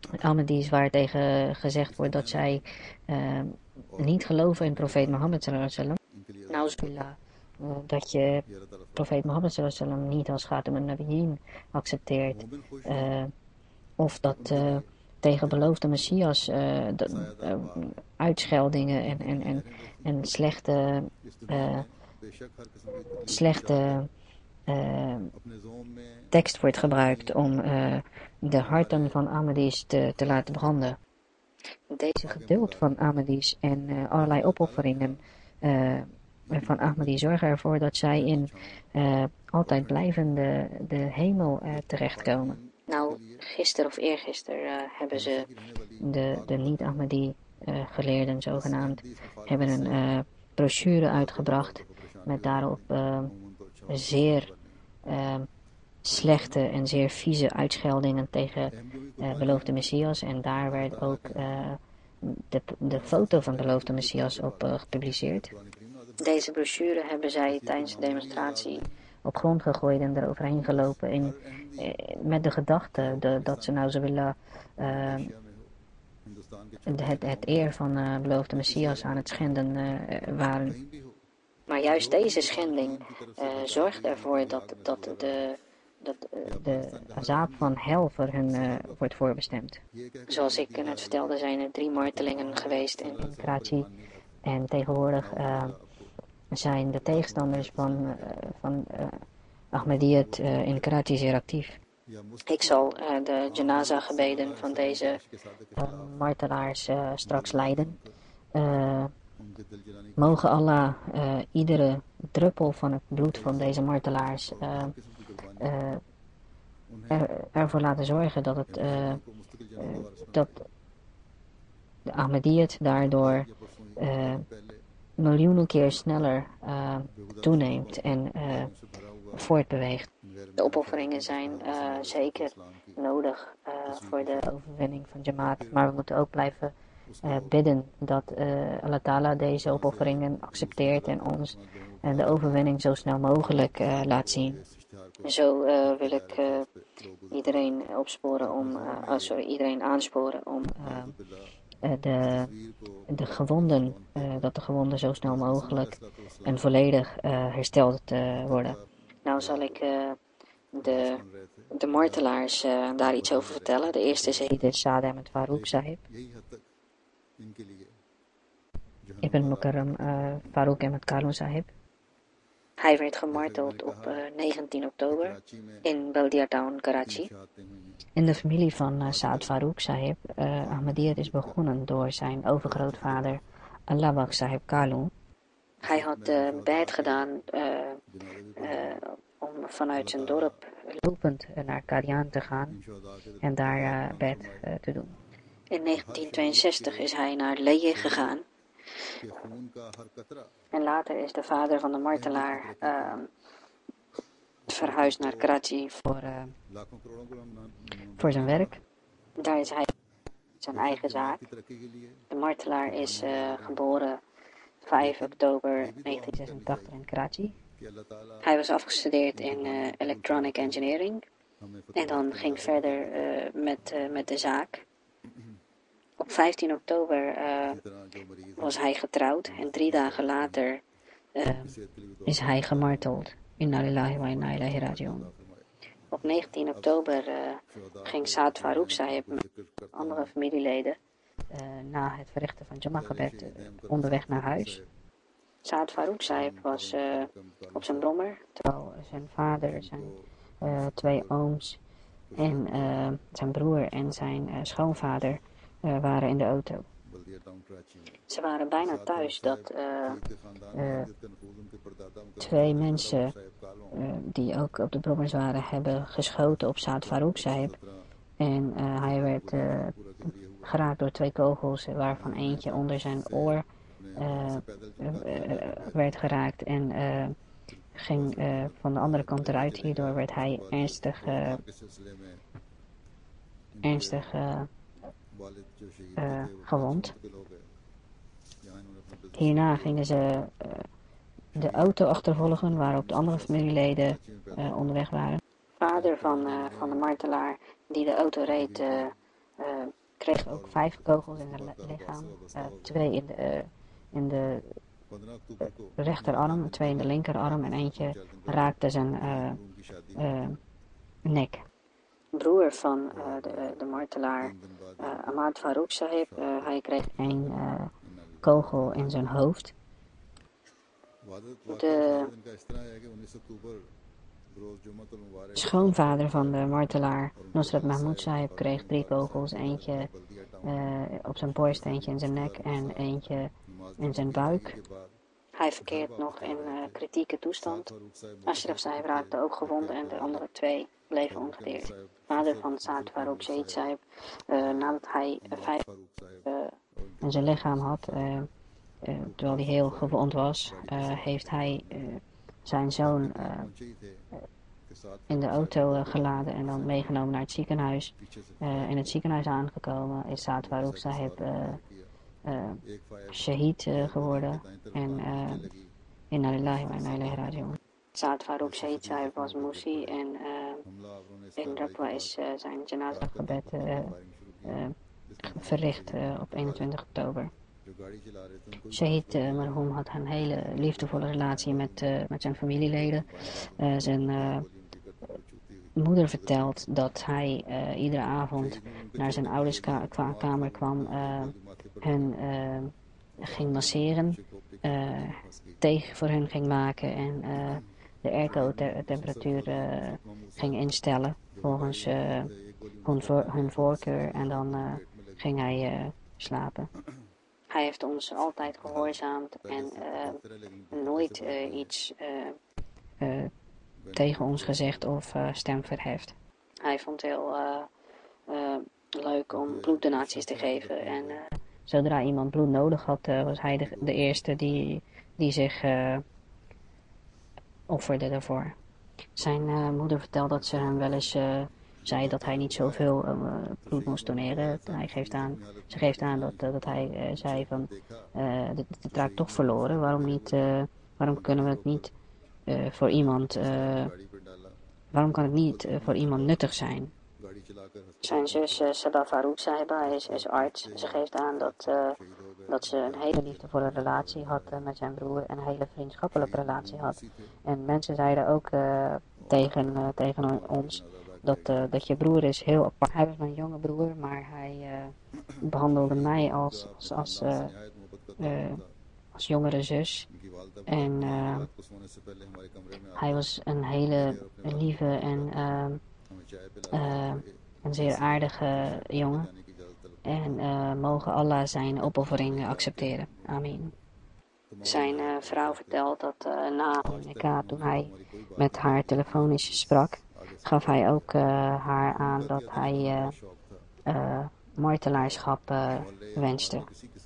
Ahmadis waar tegen gezegd wordt dat zij uh, niet geloven in profeet Mohammed sallallahu alaihi wasallam. Nauzubillah, uh, dat je profeet Mohammed sallallahu alaihi wasallam niet als Khatam an-Nabiyyin accepteert. Uh, of dat uh, tegen beloofde Messias uh, de, uh, uitscheldingen en, en, en, en slechte, uh, slechte uh, tekst wordt gebruikt om uh, de harten van Ahmadis te, te laten branden. Deze geduld van Ahmadis en uh, allerlei opofferingen uh, van Ahmadi zorgen ervoor dat zij in uh, altijd blijvende de hemel uh, terechtkomen. Nou, gisteren of eergisteren uh, hebben ze de, de niet-Ahmadi uh, geleerden zogenaamd, hebben een uh, brochure uitgebracht met daarop uh, zeer uh, slechte en zeer vieze uitscheldingen tegen uh, beloofde Messias. En daar werd ook uh, de, de foto van beloofde Messias op uh, gepubliceerd. Deze brochure hebben zij tijdens de demonstratie op grond gegooid en eroverheen gelopen in, eh, met de gedachte de, dat ze nou zo willen uh, het, het eer van uh, beloofde Messias aan het schenden uh, waren. Maar juist deze schending uh, zorgt ervoor dat, dat de, dat, uh, de azab van hel voor hun uh, wordt voorbestemd. Zoals ik net vertelde zijn er drie martelingen geweest in, in Karachi en tegenwoordig uh, zijn de tegenstanders van, uh, van uh, Ahmadiyyat uh, in Karachi zeer actief. Ik zal uh, de janaza gebeden van deze uh, martelaars uh, straks leiden. Uh, mogen Allah uh, iedere druppel van het bloed van deze martelaars uh, uh, er, ervoor laten zorgen dat het uh, uh, dat de Ahmadiyyat daardoor uh, miljoenen keer sneller uh, toeneemt en uh, voortbeweegt. De opofferingen zijn uh, zeker nodig uh, voor de overwinning van Jamaat, maar we moeten ook blijven uh, bidden dat uh, Allah Ta'ala deze opofferingen accepteert en ons uh, de overwinning zo snel mogelijk uh, laat zien. Zo uh, wil ik uh, iedereen opsporen om, uh, oh, sorry, iedereen aansporen om uh, uh, de, de gewonden, uh, dat de gewonden zo snel mogelijk en volledig uh, hersteld uh, worden. Nou zal ik uh, de, de martelaars uh, daar iets over vertellen. De eerste is Sayyid Saad Ahmed Farooq Sahib. Ibn Mukarram uh, Farooq Ahmed Kalon Sahib. Hij werd gemarteld op uh, negentien oktober in Baldia Town, Karachi. In de familie van uh, Saad Farooq Sahib, uh, Ahmadiyyat is begonnen door zijn overgrootvader Allawaq Sahib Kalon. Hij had uh, bed gedaan uh, uh, om vanuit zijn dorp lopend naar Qadian te gaan en daar uh, bed uh, te doen. In negentien tweeënzestig is hij naar Leh gegaan. En later is de vader van de martelaar uh, verhuisd naar Karachi voor, uh, voor zijn werk. Daar is hij zijn eigen zaak. De martelaar is uh, geboren vijf oktober negentien zesentachtig in Karachi. Hij was afgestudeerd in uh, Electronic Engineering en dan ging verder uh, met, uh, met de zaak. Op vijftien oktober uh, was hij getrouwd en drie dagen later uh, is hij gemarteld. Inna lillahi wa inna ilaihi raji'un. Op negentien oktober uh, ging Saad Farooq Sahib met andere familieleden uh, na het verrichten van Jama-gebed uh, onderweg naar huis. Saad Farooq Sahib was uh, op zijn brommer, terwijl zijn vader, zijn uh, twee ooms en uh, zijn broer en zijn uh, schoonvader uh, waren in de auto. Ze waren bijna thuis dat uh, uh, twee mensen uh, die ook op de brommers waren hebben geschoten op Saad Farooq Sahib. En uh, hij werd uh, geraakt door twee kogels waarvan eentje onder zijn oor uh, uh, uh, werd geraakt en uh, ging uh, van de andere kant eruit. Hierdoor werd hij ernstig, uh, ernstig uh, uh, gewond. Hierna gingen ze uh, de auto achtervolgen waarop de andere familieleden uh, onderweg waren. De vader van, uh, van de martelaar die de auto reed uh, uh, kreeg ook vijf kogels in het lichaam. Uh, twee in de, uh, in de uh, rechterarm, twee in de linkerarm en eentje raakte zijn uh, uh, nek. Broer van uh, de, de martelaar uh, Ahmad Farouk Sahib, uh, hij kreeg een uh, kogel in zijn hoofd. De schoonvader van de martelaar Nusrat Mahmud Sahib kreeg drie kogels, eentje uh, op zijn borst, eentje in zijn nek en eentje in zijn buik. Hij verkeert nog in uh, kritieke toestand. Ashraf Sahib raakte ook gewond en de andere twee bleven ongedeerd. Vader van Saad Farouk Shahid Sahib, uh, nadat hij uh, vijf uh, in zijn lichaam had, uh, uh, terwijl hij heel gewond was, uh, heeft hij uh, zijn zoon uh, uh, in de auto uh, geladen en dan meegenomen naar het ziekenhuis. Uh, in het ziekenhuis aangekomen is Saad Farouk Sahib uh, uh, Shahid uh, geworden en uh, inna lillahi wa inna ilaihi raji'un. Saad Farouk Shahid Sahib was Musi en uh, in Rabwa is uh, zijn janaza gebed uh, uh, verricht uh, op eenentwintig oktober. Shahid uh, Marhoem had een hele liefdevolle relatie met, uh, met zijn familieleden. Uh, zijn uh, moeder vertelt dat hij uh, iedere avond naar zijn ouders ka- kwa- kamer kwam, uh, hen uh, ging masseren, uh, thee voor hen ging maken en uh, de airco-temperatuur uh, ging instellen volgens uh, hun, voor, hun voorkeur en dan uh, ging hij uh, slapen. Hij heeft ons altijd gehoorzaamd en uh, nooit uh, iets uh, uh, tegen ons gezegd of uh, stem verheft. Hij vond het heel uh, uh, leuk om bloeddonaties te geven en uh, zodra iemand bloed nodig had, uh, was hij de, de eerste die, die zich uh, offerde daarvoor. Zijn uh, moeder vertelt dat ze hem wel eens uh, zei dat hij niet zoveel uh, bloed moest doneren. Hij geeft aan, ze geeft aan dat, uh, dat hij uh, zei van, uh, dit, dit raakt toch verloren, waarom, niet, uh, waarom kunnen we het niet uh, voor iemand, uh, waarom kan het niet uh, voor iemand nuttig zijn? Zijn zus uh, Sada Farouk Sahiba is, is arts. Ze geeft aan dat, uh, dat ze een hele liefdevolle relatie had uh, met zijn broer en een hele vriendschappelijke relatie had. En mensen zeiden ook uh, tegen, uh, tegen ons dat, uh, dat je broer is heel apart. Hij was mijn jonge broer, maar hij uh, behandelde mij als, als, als, uh, uh, als jongere zus. En uh, hij was een hele lieve en uh, uh, een zeer aardige jongen. En uh, mogen Allah zijn opoffering accepteren. Amen. Zijn uh, vrouw vertelt dat uh, na Nika, toen hij met haar telefonisch sprak, gaf hij ook uh, haar aan dat hij uh, uh, martelaarschap uh, wenste.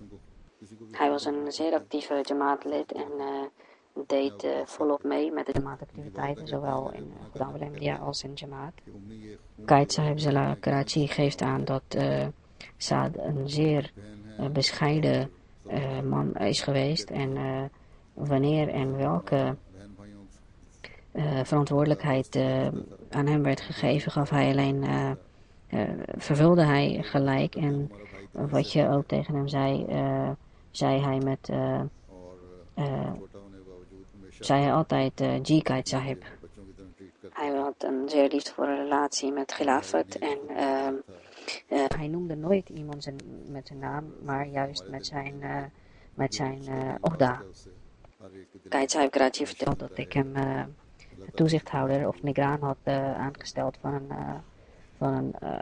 Hij was een zeer actieve Jamaat-lid en uh, deed uh, volop mee met de Jamaat-activiteiten, zowel in Ghulam al-Ahmadiyya als in Jamaat. Qaid Sahib Zala Karachi geeft aan dat uh, Saad een zeer uh, bescheiden uh, man is geweest en uh, wanneer en welke uh, verantwoordelijkheid uh, aan hem werd gegeven, gaf hij alleen, uh, uh, vervulde hij gelijk en wat je ook tegen hem zei, uh, zei hij met, uh, uh, zei hij altijd uh, G. Qaid Sahib. Hij had een zeer liefdevolle relatie met Khilafat en uh, uh, hij noemde nooit iemand zijn, met zijn naam, maar juist met zijn, uh, met zijn uh, Ohda. Qaid Sahib Karachi vertelt dat ik hem uh, toezichthouder of nigraan had uh, aangesteld van een, uh, van een, uh,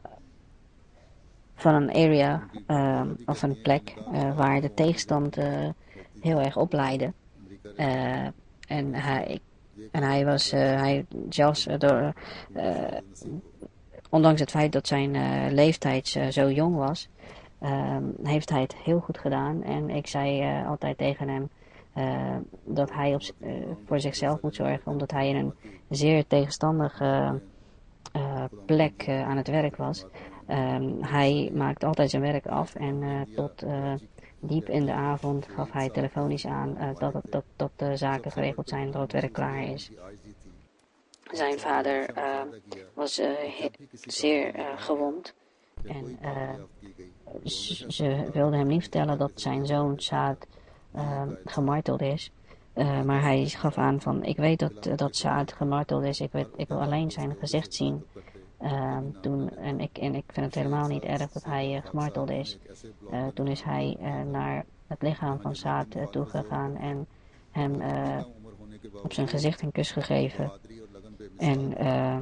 van een area uh, of een plek uh, waar de tegenstand uh, heel erg opleidde. Uh, en hij... En hij was, uh, hij zelfs uh, door, uh, ondanks het feit dat zijn uh, leeftijd uh, zo jong was, uh, heeft hij het heel goed gedaan. En ik zei uh, altijd tegen hem uh, dat hij op, uh, voor zichzelf moet zorgen, omdat hij in een zeer tegenstandige uh, plek uh, aan het werk was. Um, hij maakt altijd zijn werk af en uh, tot... Uh, Diep in de avond gaf hij telefonisch aan uh, dat, dat, dat de zaken geregeld zijn, dat het werk klaar is. Zijn vader uh, was uh, he- zeer uh, gewond En uh, ze, ze wilde hem niet vertellen dat zijn zoon Saad uh, gemarteld is. Uh, maar hij gaf aan van, ik weet dat, uh, dat Saad gemarteld is, ik, weet, ik wil alleen zijn gezicht zien. Uh, toen, en, ik, en ik vind het helemaal niet erg dat hij uh, gemarteld is. Uh, toen is hij uh, naar het lichaam van Saad uh, toegegaan en hem uh, op zijn gezicht een kus gegeven. En uh,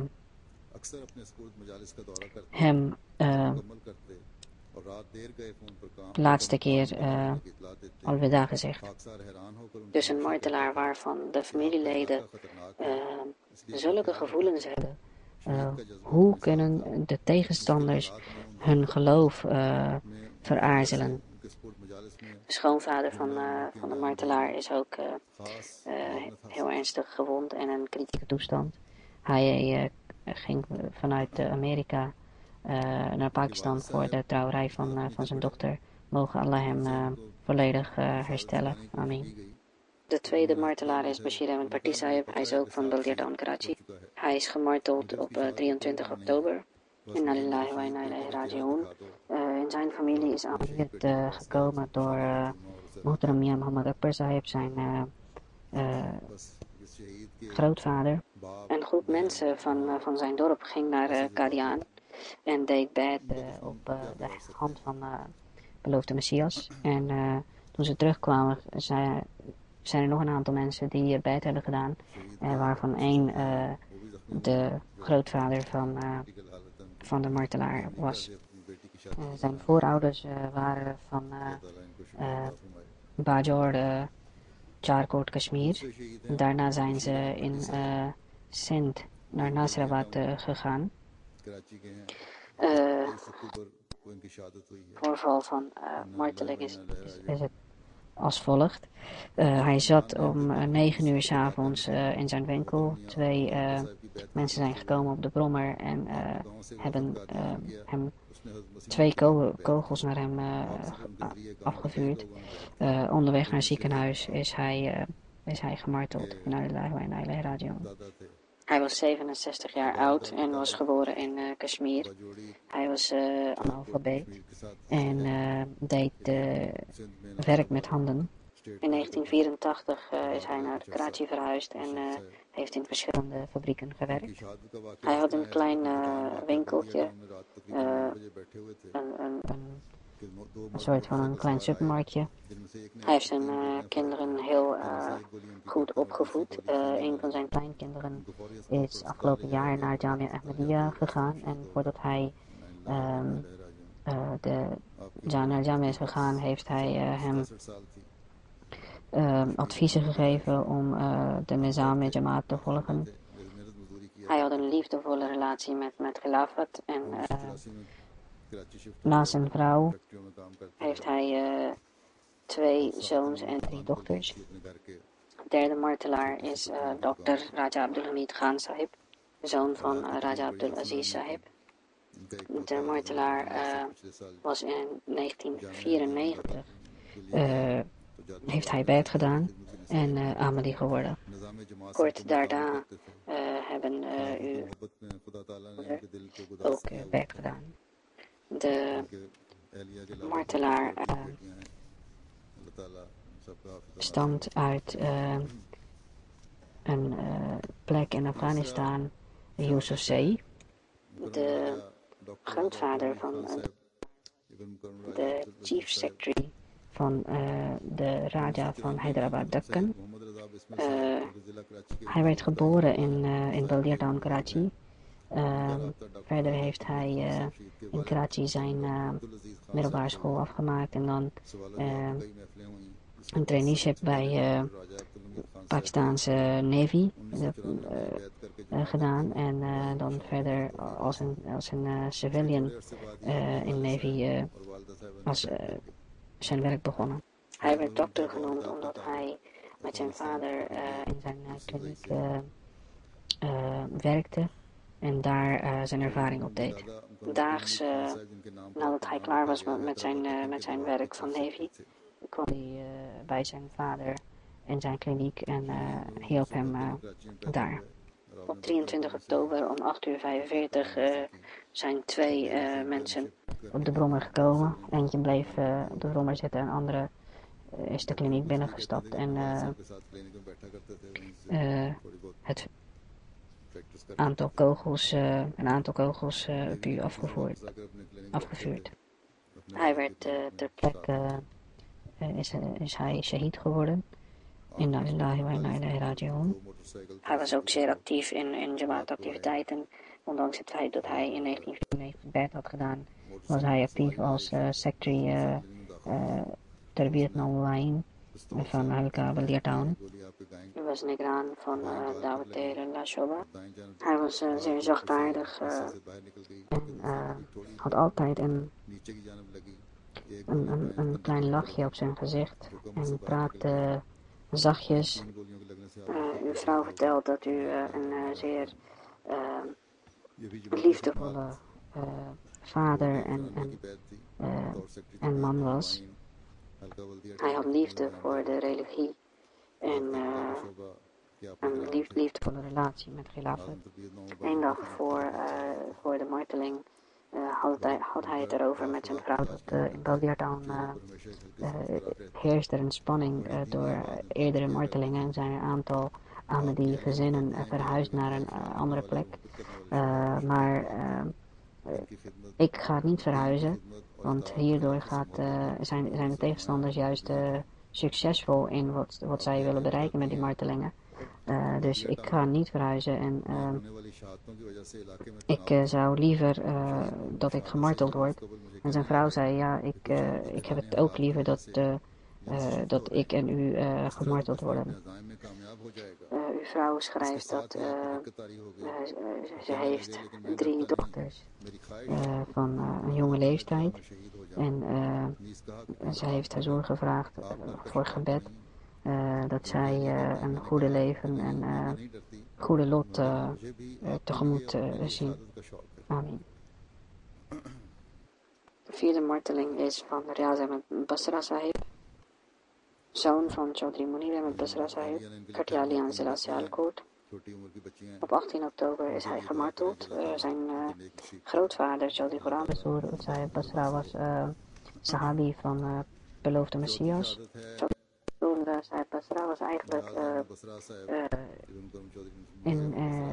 hem uh, de laatste keer uh, alweda gezegd. Dus een martelaar waarvan de familieleden uh, zulke gevoelens hebben. Uh, hoe kunnen de tegenstanders hun geloof uh, veraarzelen? De schoonvader van, uh, van de martelaar is ook uh, uh, heel ernstig gewond en in een kritieke toestand. Hij uh, ging vanuit uh, Amerika uh, naar Pakistan voor de trouwerij van, uh, van zijn dochter. Mogen Allah hem uh, volledig uh, herstellen. Amen. De tweede martelaar is Bashir Ahmed Bhatti Sahib. Hij is ook van Baldir Karachi. Hij is gemarteld op uh, drieëntwintig oktober. Inna lillahi wa inna ilaihi raji'un. Uh, in zijn familie is Ahmadiyat uh, gekomen door uh, Muhtaram Mia Muhammad Akbar Sahib, zijn uh, uh, grootvader. Een groep mensen van, uh, van zijn dorp ging naar uh, Qadian en deed bed uh, op uh, de hand van uh, beloofde Messias. En uh, toen ze terugkwamen, zei, zijn er nog een aantal mensen die uh, bed hebben gedaan, uh, waarvan één uh, de grootvader van, uh, van de martelaar was. Uh, zijn voorouders uh, waren van uh, uh, Bajor, uh, Charkot, Kashmir. Daarna zijn ze in uh, Sindh naar Nasrabad uh, gegaan. Uh, voorval van uh, marteling is, is, is het als volgt. Uh, hij zat om uh, negen uur 's avonds uh, in zijn winkel. Twee uh, mensen zijn gekomen op de brommer en uh, hebben uh, hem twee ko- kogels naar hem uh, afgevuurd. Uh, onderweg naar het ziekenhuis is hij, uh, is hij gemarteld. Hij was zevenenzestig jaar oud en was geboren in uh, Kashmir. Hij was uh, analfabeet en uh, deed uh, werk met handen. In negentien vierentachtig uh, is hij naar Karachi verhuisd en uh, heeft in verschillende fabrieken gewerkt. Hij had een klein uh, winkeltje, uh, een, een, een, een soort van een klein supermarktje. Hij heeft zijn uh, kinderen heel uh, goed opgevoed. Uh, een van zijn kleinkinderen is afgelopen jaar naar Jamia Ahmadiyya gegaan en voordat hij um, uh, de naar Jamia is gegaan, heeft hij uh, hem Uh, adviezen gegeven om uh, de Nizam en Jamaat te volgen. Hij had een liefdevolle relatie met, met Khilafat en uh, na zijn vrouw heeft hij uh, twee zoons en drie dochters. De derde martelaar is uh, dokter Raja Abdul Hamid Khan Sahib, zoon van uh, Raja Abdul Aziz Sahib. De martelaar uh, was in negentien vierennegentig uh, heeft hij bed gedaan en uh, Ahmadi geworden. Kort daarna uh, hebben uh, u ook uh, bed gedaan. De martelaar uh, stamt uit uh, een uh, plek in Afghanistan, Yousafzai. De grootvader van uh, de chief secretary van uh, de Raja van Hyderabad Deccan. Uh, hij werd geboren in, uh, in Baldir Town, Karachi. Uh, verder heeft hij uh, in Karachi zijn uh, middelbare school afgemaakt en dan uh, een traineeship bij uh, Pakistaanse Navy uh, uh, gedaan en uh, dan verder als een, als een uh, civilian uh, in Navy uh, als uh, zijn werk begonnen. Hij werd dokter genoemd omdat hij met zijn vader uh, in zijn uh, kliniek uh, uh, werkte en daar uh, zijn ervaring op deed. Daags, uh, nadat hij klaar was met, met, zijn, uh, met zijn werk van Navy, kwam hij uh, bij zijn vader in zijn kliniek en uh, hielp hem uh, daar. Op drieëntwintig oktober om acht uur vijfenveertig uh, zijn twee uh, mensen op de brommer gekomen. Eentje bleef uh, op de brommer zitten en andere uh, is de kliniek binnengestapt en uh, uh, het aantal kogels, uh, een aantal kogels uh, op u afgevoerd, afgevuurd. Hij werd uh, ter plekke, uh, is, uh, is hij shahid geworden. Inna lillahi wa inna ilaihi raji'un. Hij was ook zeer actief in, in Jamaat-activiteiten. Ondanks het feit dat hij in negentien vierennegentig bed had gedaan, was hij actief als uh, secretary uh, uh, Tarbiyat Online van Al-Kaaba Leertown. Hij was negraan van uh, Dawat La Shoba. Hij was uh, zeer zachtaardig uh, en uh, had altijd een, een, een, een klein lachje op zijn gezicht en praatte zachtjes. Uh, uw vrouw vertelt dat u uh, een uh, zeer uh, liefdevolle uh, vader en, en, uh, en man was. Hij had liefde voor de religie en uh, een lief, liefdevolle relatie met Khilafat. Eén dag voor, uh, voor de marteling uh, had, hij, had hij het erover met zijn vrouw dat uh, in Baldirtown uh, uh, heerst er een spanning uh, door eerdere martelingen en zijn er een aantal Ahmadi gezinnen uh, verhuisd naar een uh, andere plek. Uh, maar uh, uh, ik ga niet verhuizen, want hierdoor gaat, uh, zijn, zijn de tegenstanders juist uh, succesvol in wat, wat zij willen bereiken met die martelingen. Uh, dus ik ga niet verhuizen en uh, ik uh, zou liever uh, dat ik gemarteld word. En zijn vrouw zei, ja, ik, uh, ik heb het ook liever dat, uh, uh, dat ik en u uh, gemarteld worden. Uh, uw vrouw schrijft dat uh, uh, ze heeft drie dochters uh, van uh, een jonge leeftijd. En uh, zij heeft haar zorg gevraagd uh, voor gebed. Uh, dat zij uh, een goede leven en uh, goede lot uh, uh, tegemoet uh, zien. Amen. De vierde marteling is van Riaz Ahmed Basra Sahib, zoon van Chaudhry Munir Ahmed Basra Sahib, Katyali aan Zila Sialkot. Op achttien oktober is hij gemarteld. Uh, zijn uh, grootvader, Chaudhry Quran Basoor Sahib Basra, was uh, sahabi van uh, beloofde Messias. Sahib Basra was eigenlijk uh, uh, in, uh,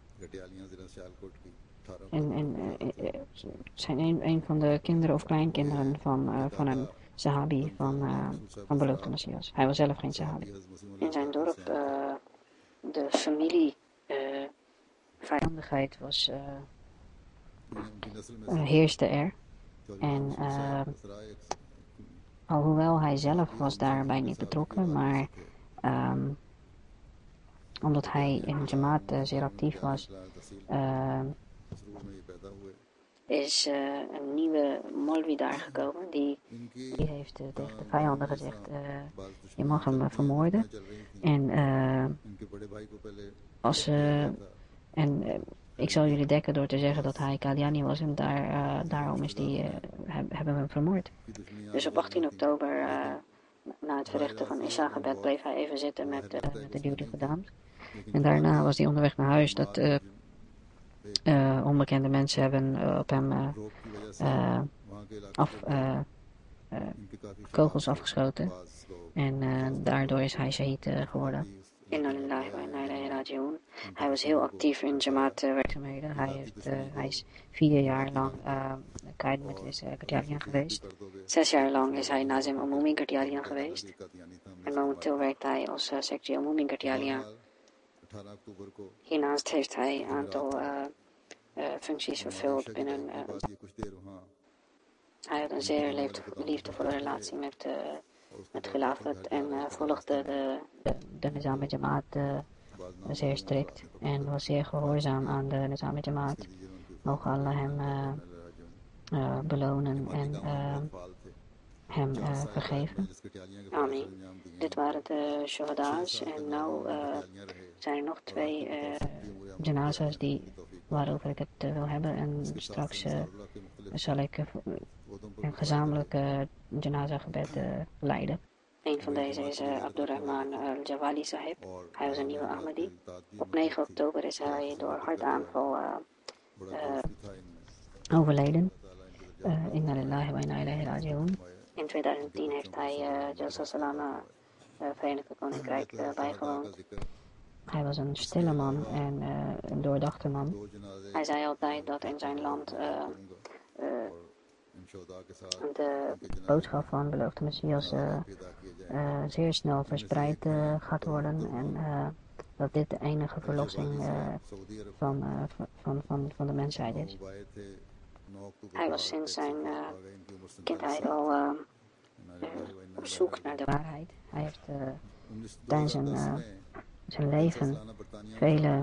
in, in, uh, zijn een, een van de kinderen of kleinkinderen van, uh, van een sahabi van, uh, van beloofde Messias. Hij was zelf geen sahabi. In zijn dorp, uh, de familie uh, vijandigheid was, uh, uh, heerste er. En uh, alhoewel hij zelf was daarbij niet betrokken, maar um, omdat hij in Jamaat uh, zeer actief was, uh, is uh, een nieuwe Molwi daar gekomen. Die, die heeft uh, tegen de vijanden gezegd, uh, je mag hem uh, vermoorden. En uh, als uh, en uh, ik zal jullie dekken door te zeggen dat hij Qadiani was en daar, uh, daarom is die, uh, heb, hebben we hem vermoord. Dus op achttien oktober, uh, na het verrichten van Isha-gebed, bleef hij even zitten met, uh, met de duwde dames. En daarna was hij onderweg naar huis. Dat uh, uh, onbekende mensen hebben uh, op hem uh, uh, af, uh, uh, kogels afgeschoten. En uh, daardoor is hij shahid uh, geworden. Inna lillahi wa inna ilaihi raji'un. Hij was heel actief in Jamaat uh, werkzaamheden. Hij, heeft, uh, hij is vier jaar lang uh, Qaid Majlis uh, Qadyaniyan geweest. Zes jaar lang is hij Nazim Umumi Qadyaniyan geweest. En momenteel werkt hij als uh, secretary Umumi Qadyaniyan. Hiernaast heeft hij een aantal uh, uh, functies vervuld binnen. Uh, hij had een zeer liefdevolle relatie met uh, met Khilafat en uh, volgde de, de, de Nizam Jamaat uh, zeer strikt en was zeer gehoorzaam aan de Nizam Jamaat. Mogen Allah hem uh, uh, belonen en uh, hem uh, vergeven. Amen. Dit waren de shuhada's en nu uh, zijn er nog twee uh, janazas die, waarover ik het uh, wil hebben en straks uh, zal ik uh, een gezamenlijke janaza gebed uh, leiden. Een van deze is uh, Abdurrahman al-Jawali Sahib. Hij was een nieuwe Ahmadi. Op negen oktober is hij door hartaanval uh, uh, overleden. Uh, inna lillahi wa inna ilaihi raji'un. In twintig tien heeft hij uh, Jalsa Salama, uh, Verenigd Koninkrijk, uh, bijgewoond. Hij was een stille man en uh, een doordachte man. Hij zei altijd dat in zijn land uh, uh, de boodschap van beloofde Messias uh, uh, zeer snel verspreid uh, gaat worden en uh, dat dit de enige verlossing uh, van, uh, van, van, van de mensheid is. Hij was sinds zijn uh, kindheid al uh, uh, op zoek naar de waarheid. Hij heeft uh, tijdens zijn, uh, zijn leven vele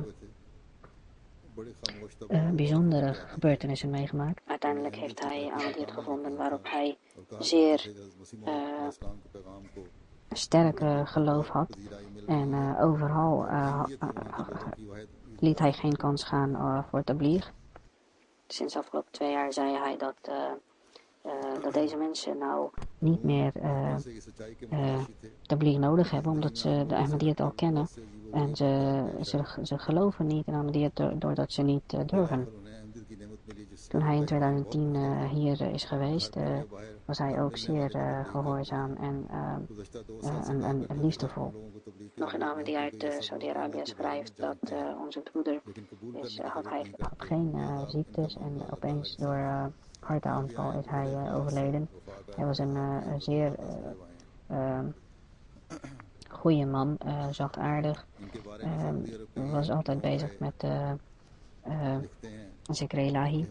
uh, bijzondere gebeurtenissen meegemaakt. Uiteindelijk heeft hij Ahmadiyyat gevonden waarop hij zeer uh, sterke geloof had. En uh, overal uh, uh, uh, liet hij geen kans gaan uh, voor tabligh. Sinds de afgelopen twee jaar zei hij dat, uh, uh, dat deze mensen nou niet meer uh, uh, tabligh nodig hebben, omdat ze de Ahmadiyyat al kennen. En ze, ze, ze geloven niet in Ahmadiyyat doordat ze niet uh, durven. Toen hij in twintig tien uh, hier uh, is geweest, uh, was hij ook zeer uh, gehoorzaam en, uh, uh, en, en, en liefdevol. Nog een Ahmadi uit uh, Saudi-Arabië schrijft dat uh, onze broeder is, uh, had, hij, had geen uh, ziektes en opeens door uh, hartaanval is hij uh, overleden. Hij was een uh, zeer uh, uh, goede man, uh, zachtaardig, uh, was altijd bezig met uh, uh, zikr ilahi.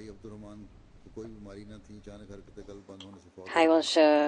Hij was uh,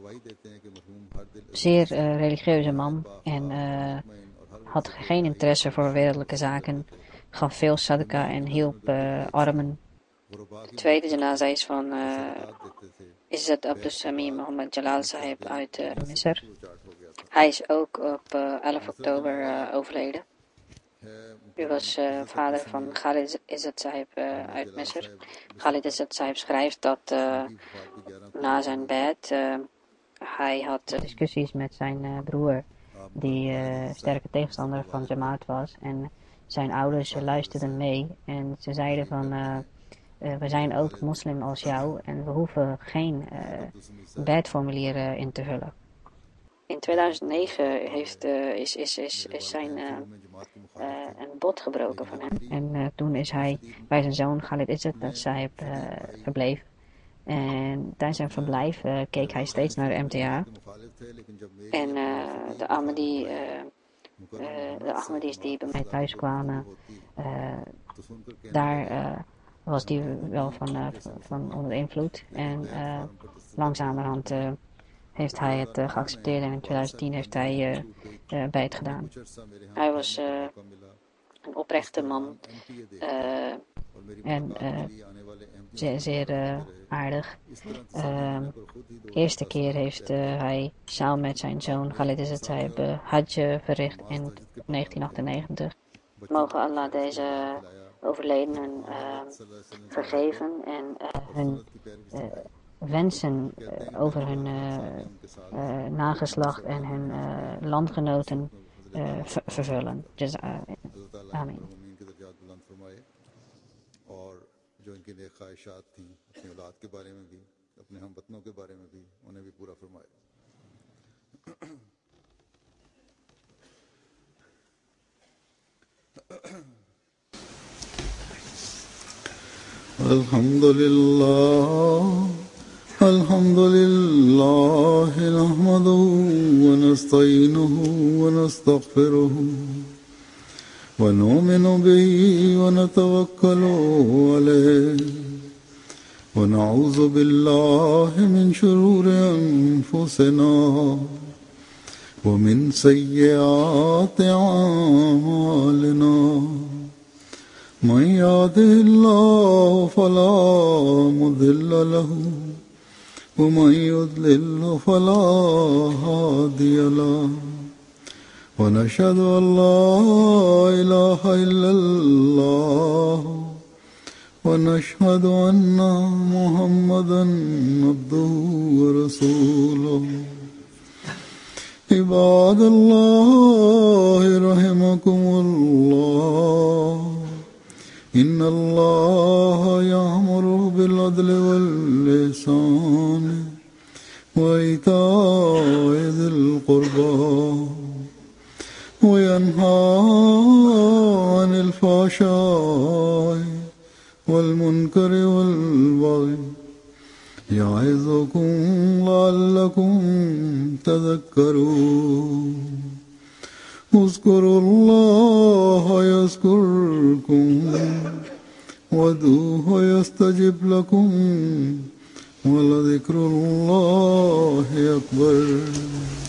zeer uh, religieuze man en uh, had geen interesse voor wereldlijke zaken, gaf veel sadaka en hielp uh, armen. De tweede janaza is van uh, Izzat Abdus Sami Mohammed Jalal Sahib uit uh, Misr. Hij is ook op uh, elf oktober uh, overleden. Hij was uh, vader van Khalid Izzat Sahib uh, uit Misr. Khalid Izzat Sahib schrijft dat uh, na zijn bed uh, hij had uh, discussies met zijn uh, broer, die uh, sterke tegenstander van Jamaat was. En zijn ouders uh, luisterden mee en ze zeiden van uh, uh, we zijn ook moslim als jou en we hoeven geen uh, bedformulieren in te vullen. In tweeduizend negen heeft, uh, is, is, is, is zijn uh, uh, een bot gebroken van hem. En uh, toen is hij bij zijn zoon Khalid Izzat Sahib uh, verbleven. En tijdens zijn verblijf uh, keek hij steeds naar de M T A. En uh, de Ahmadi, uh, uh, de Ahmadis die bij mij thuis kwamen, uh, daar uh, was die wel van, uh, van onder de invloed. En uh, langzamerhand uh, heeft hij het uh, geaccepteerd en in twintig tien heeft hij uh, uh, bij het gedaan. Hij was uh, een oprechte man uh, en uh, zeer, zeer uh, aardig. Uh, de eerste keer heeft uh, hij samen met zijn zoon Khalid Izzat Sahib uh, Hajj verricht in negentien achtennegentig. Mogen Allah deze overledenen uh, vergeven en uh, hun uh, wensen uh, over hun uh, uh, nageslacht en hun uh, landgenoten uh, ver- vervullen. Dus, uh, amen. जो इनकी नेक ख्वाहिशात थीं अपनी औलाद के बारे में भी अपने हम वतनों के बारे में भी उन्हें भी पूरा फरमाए अल्हम्दुलिल्लाह अल्हम्दुलिल्लाह नहमदुहु व नस्तईनुहु व नस्तगफिरुहु ونؤمن به ونتوكل عليه ونعوذ بالله من شرور أنفسنا ومن سيئات أعمالنا من يهده الله فلا مضل له ومن يضلل فلا هادي له ونشهد أن لا إله إلا الله ونشهد أن محمدا عبده ورسوله عباد الله رحمكم الله إن الله يأمر بالعدل والإحسان وإيتاء ذي القربى وينهى عن الفحشاء والمنكر والبغي يعظكم لعلكم تذكرون اذكروا الله يذكركم وادعوه يستجب لكم ولذكر الله أكبر.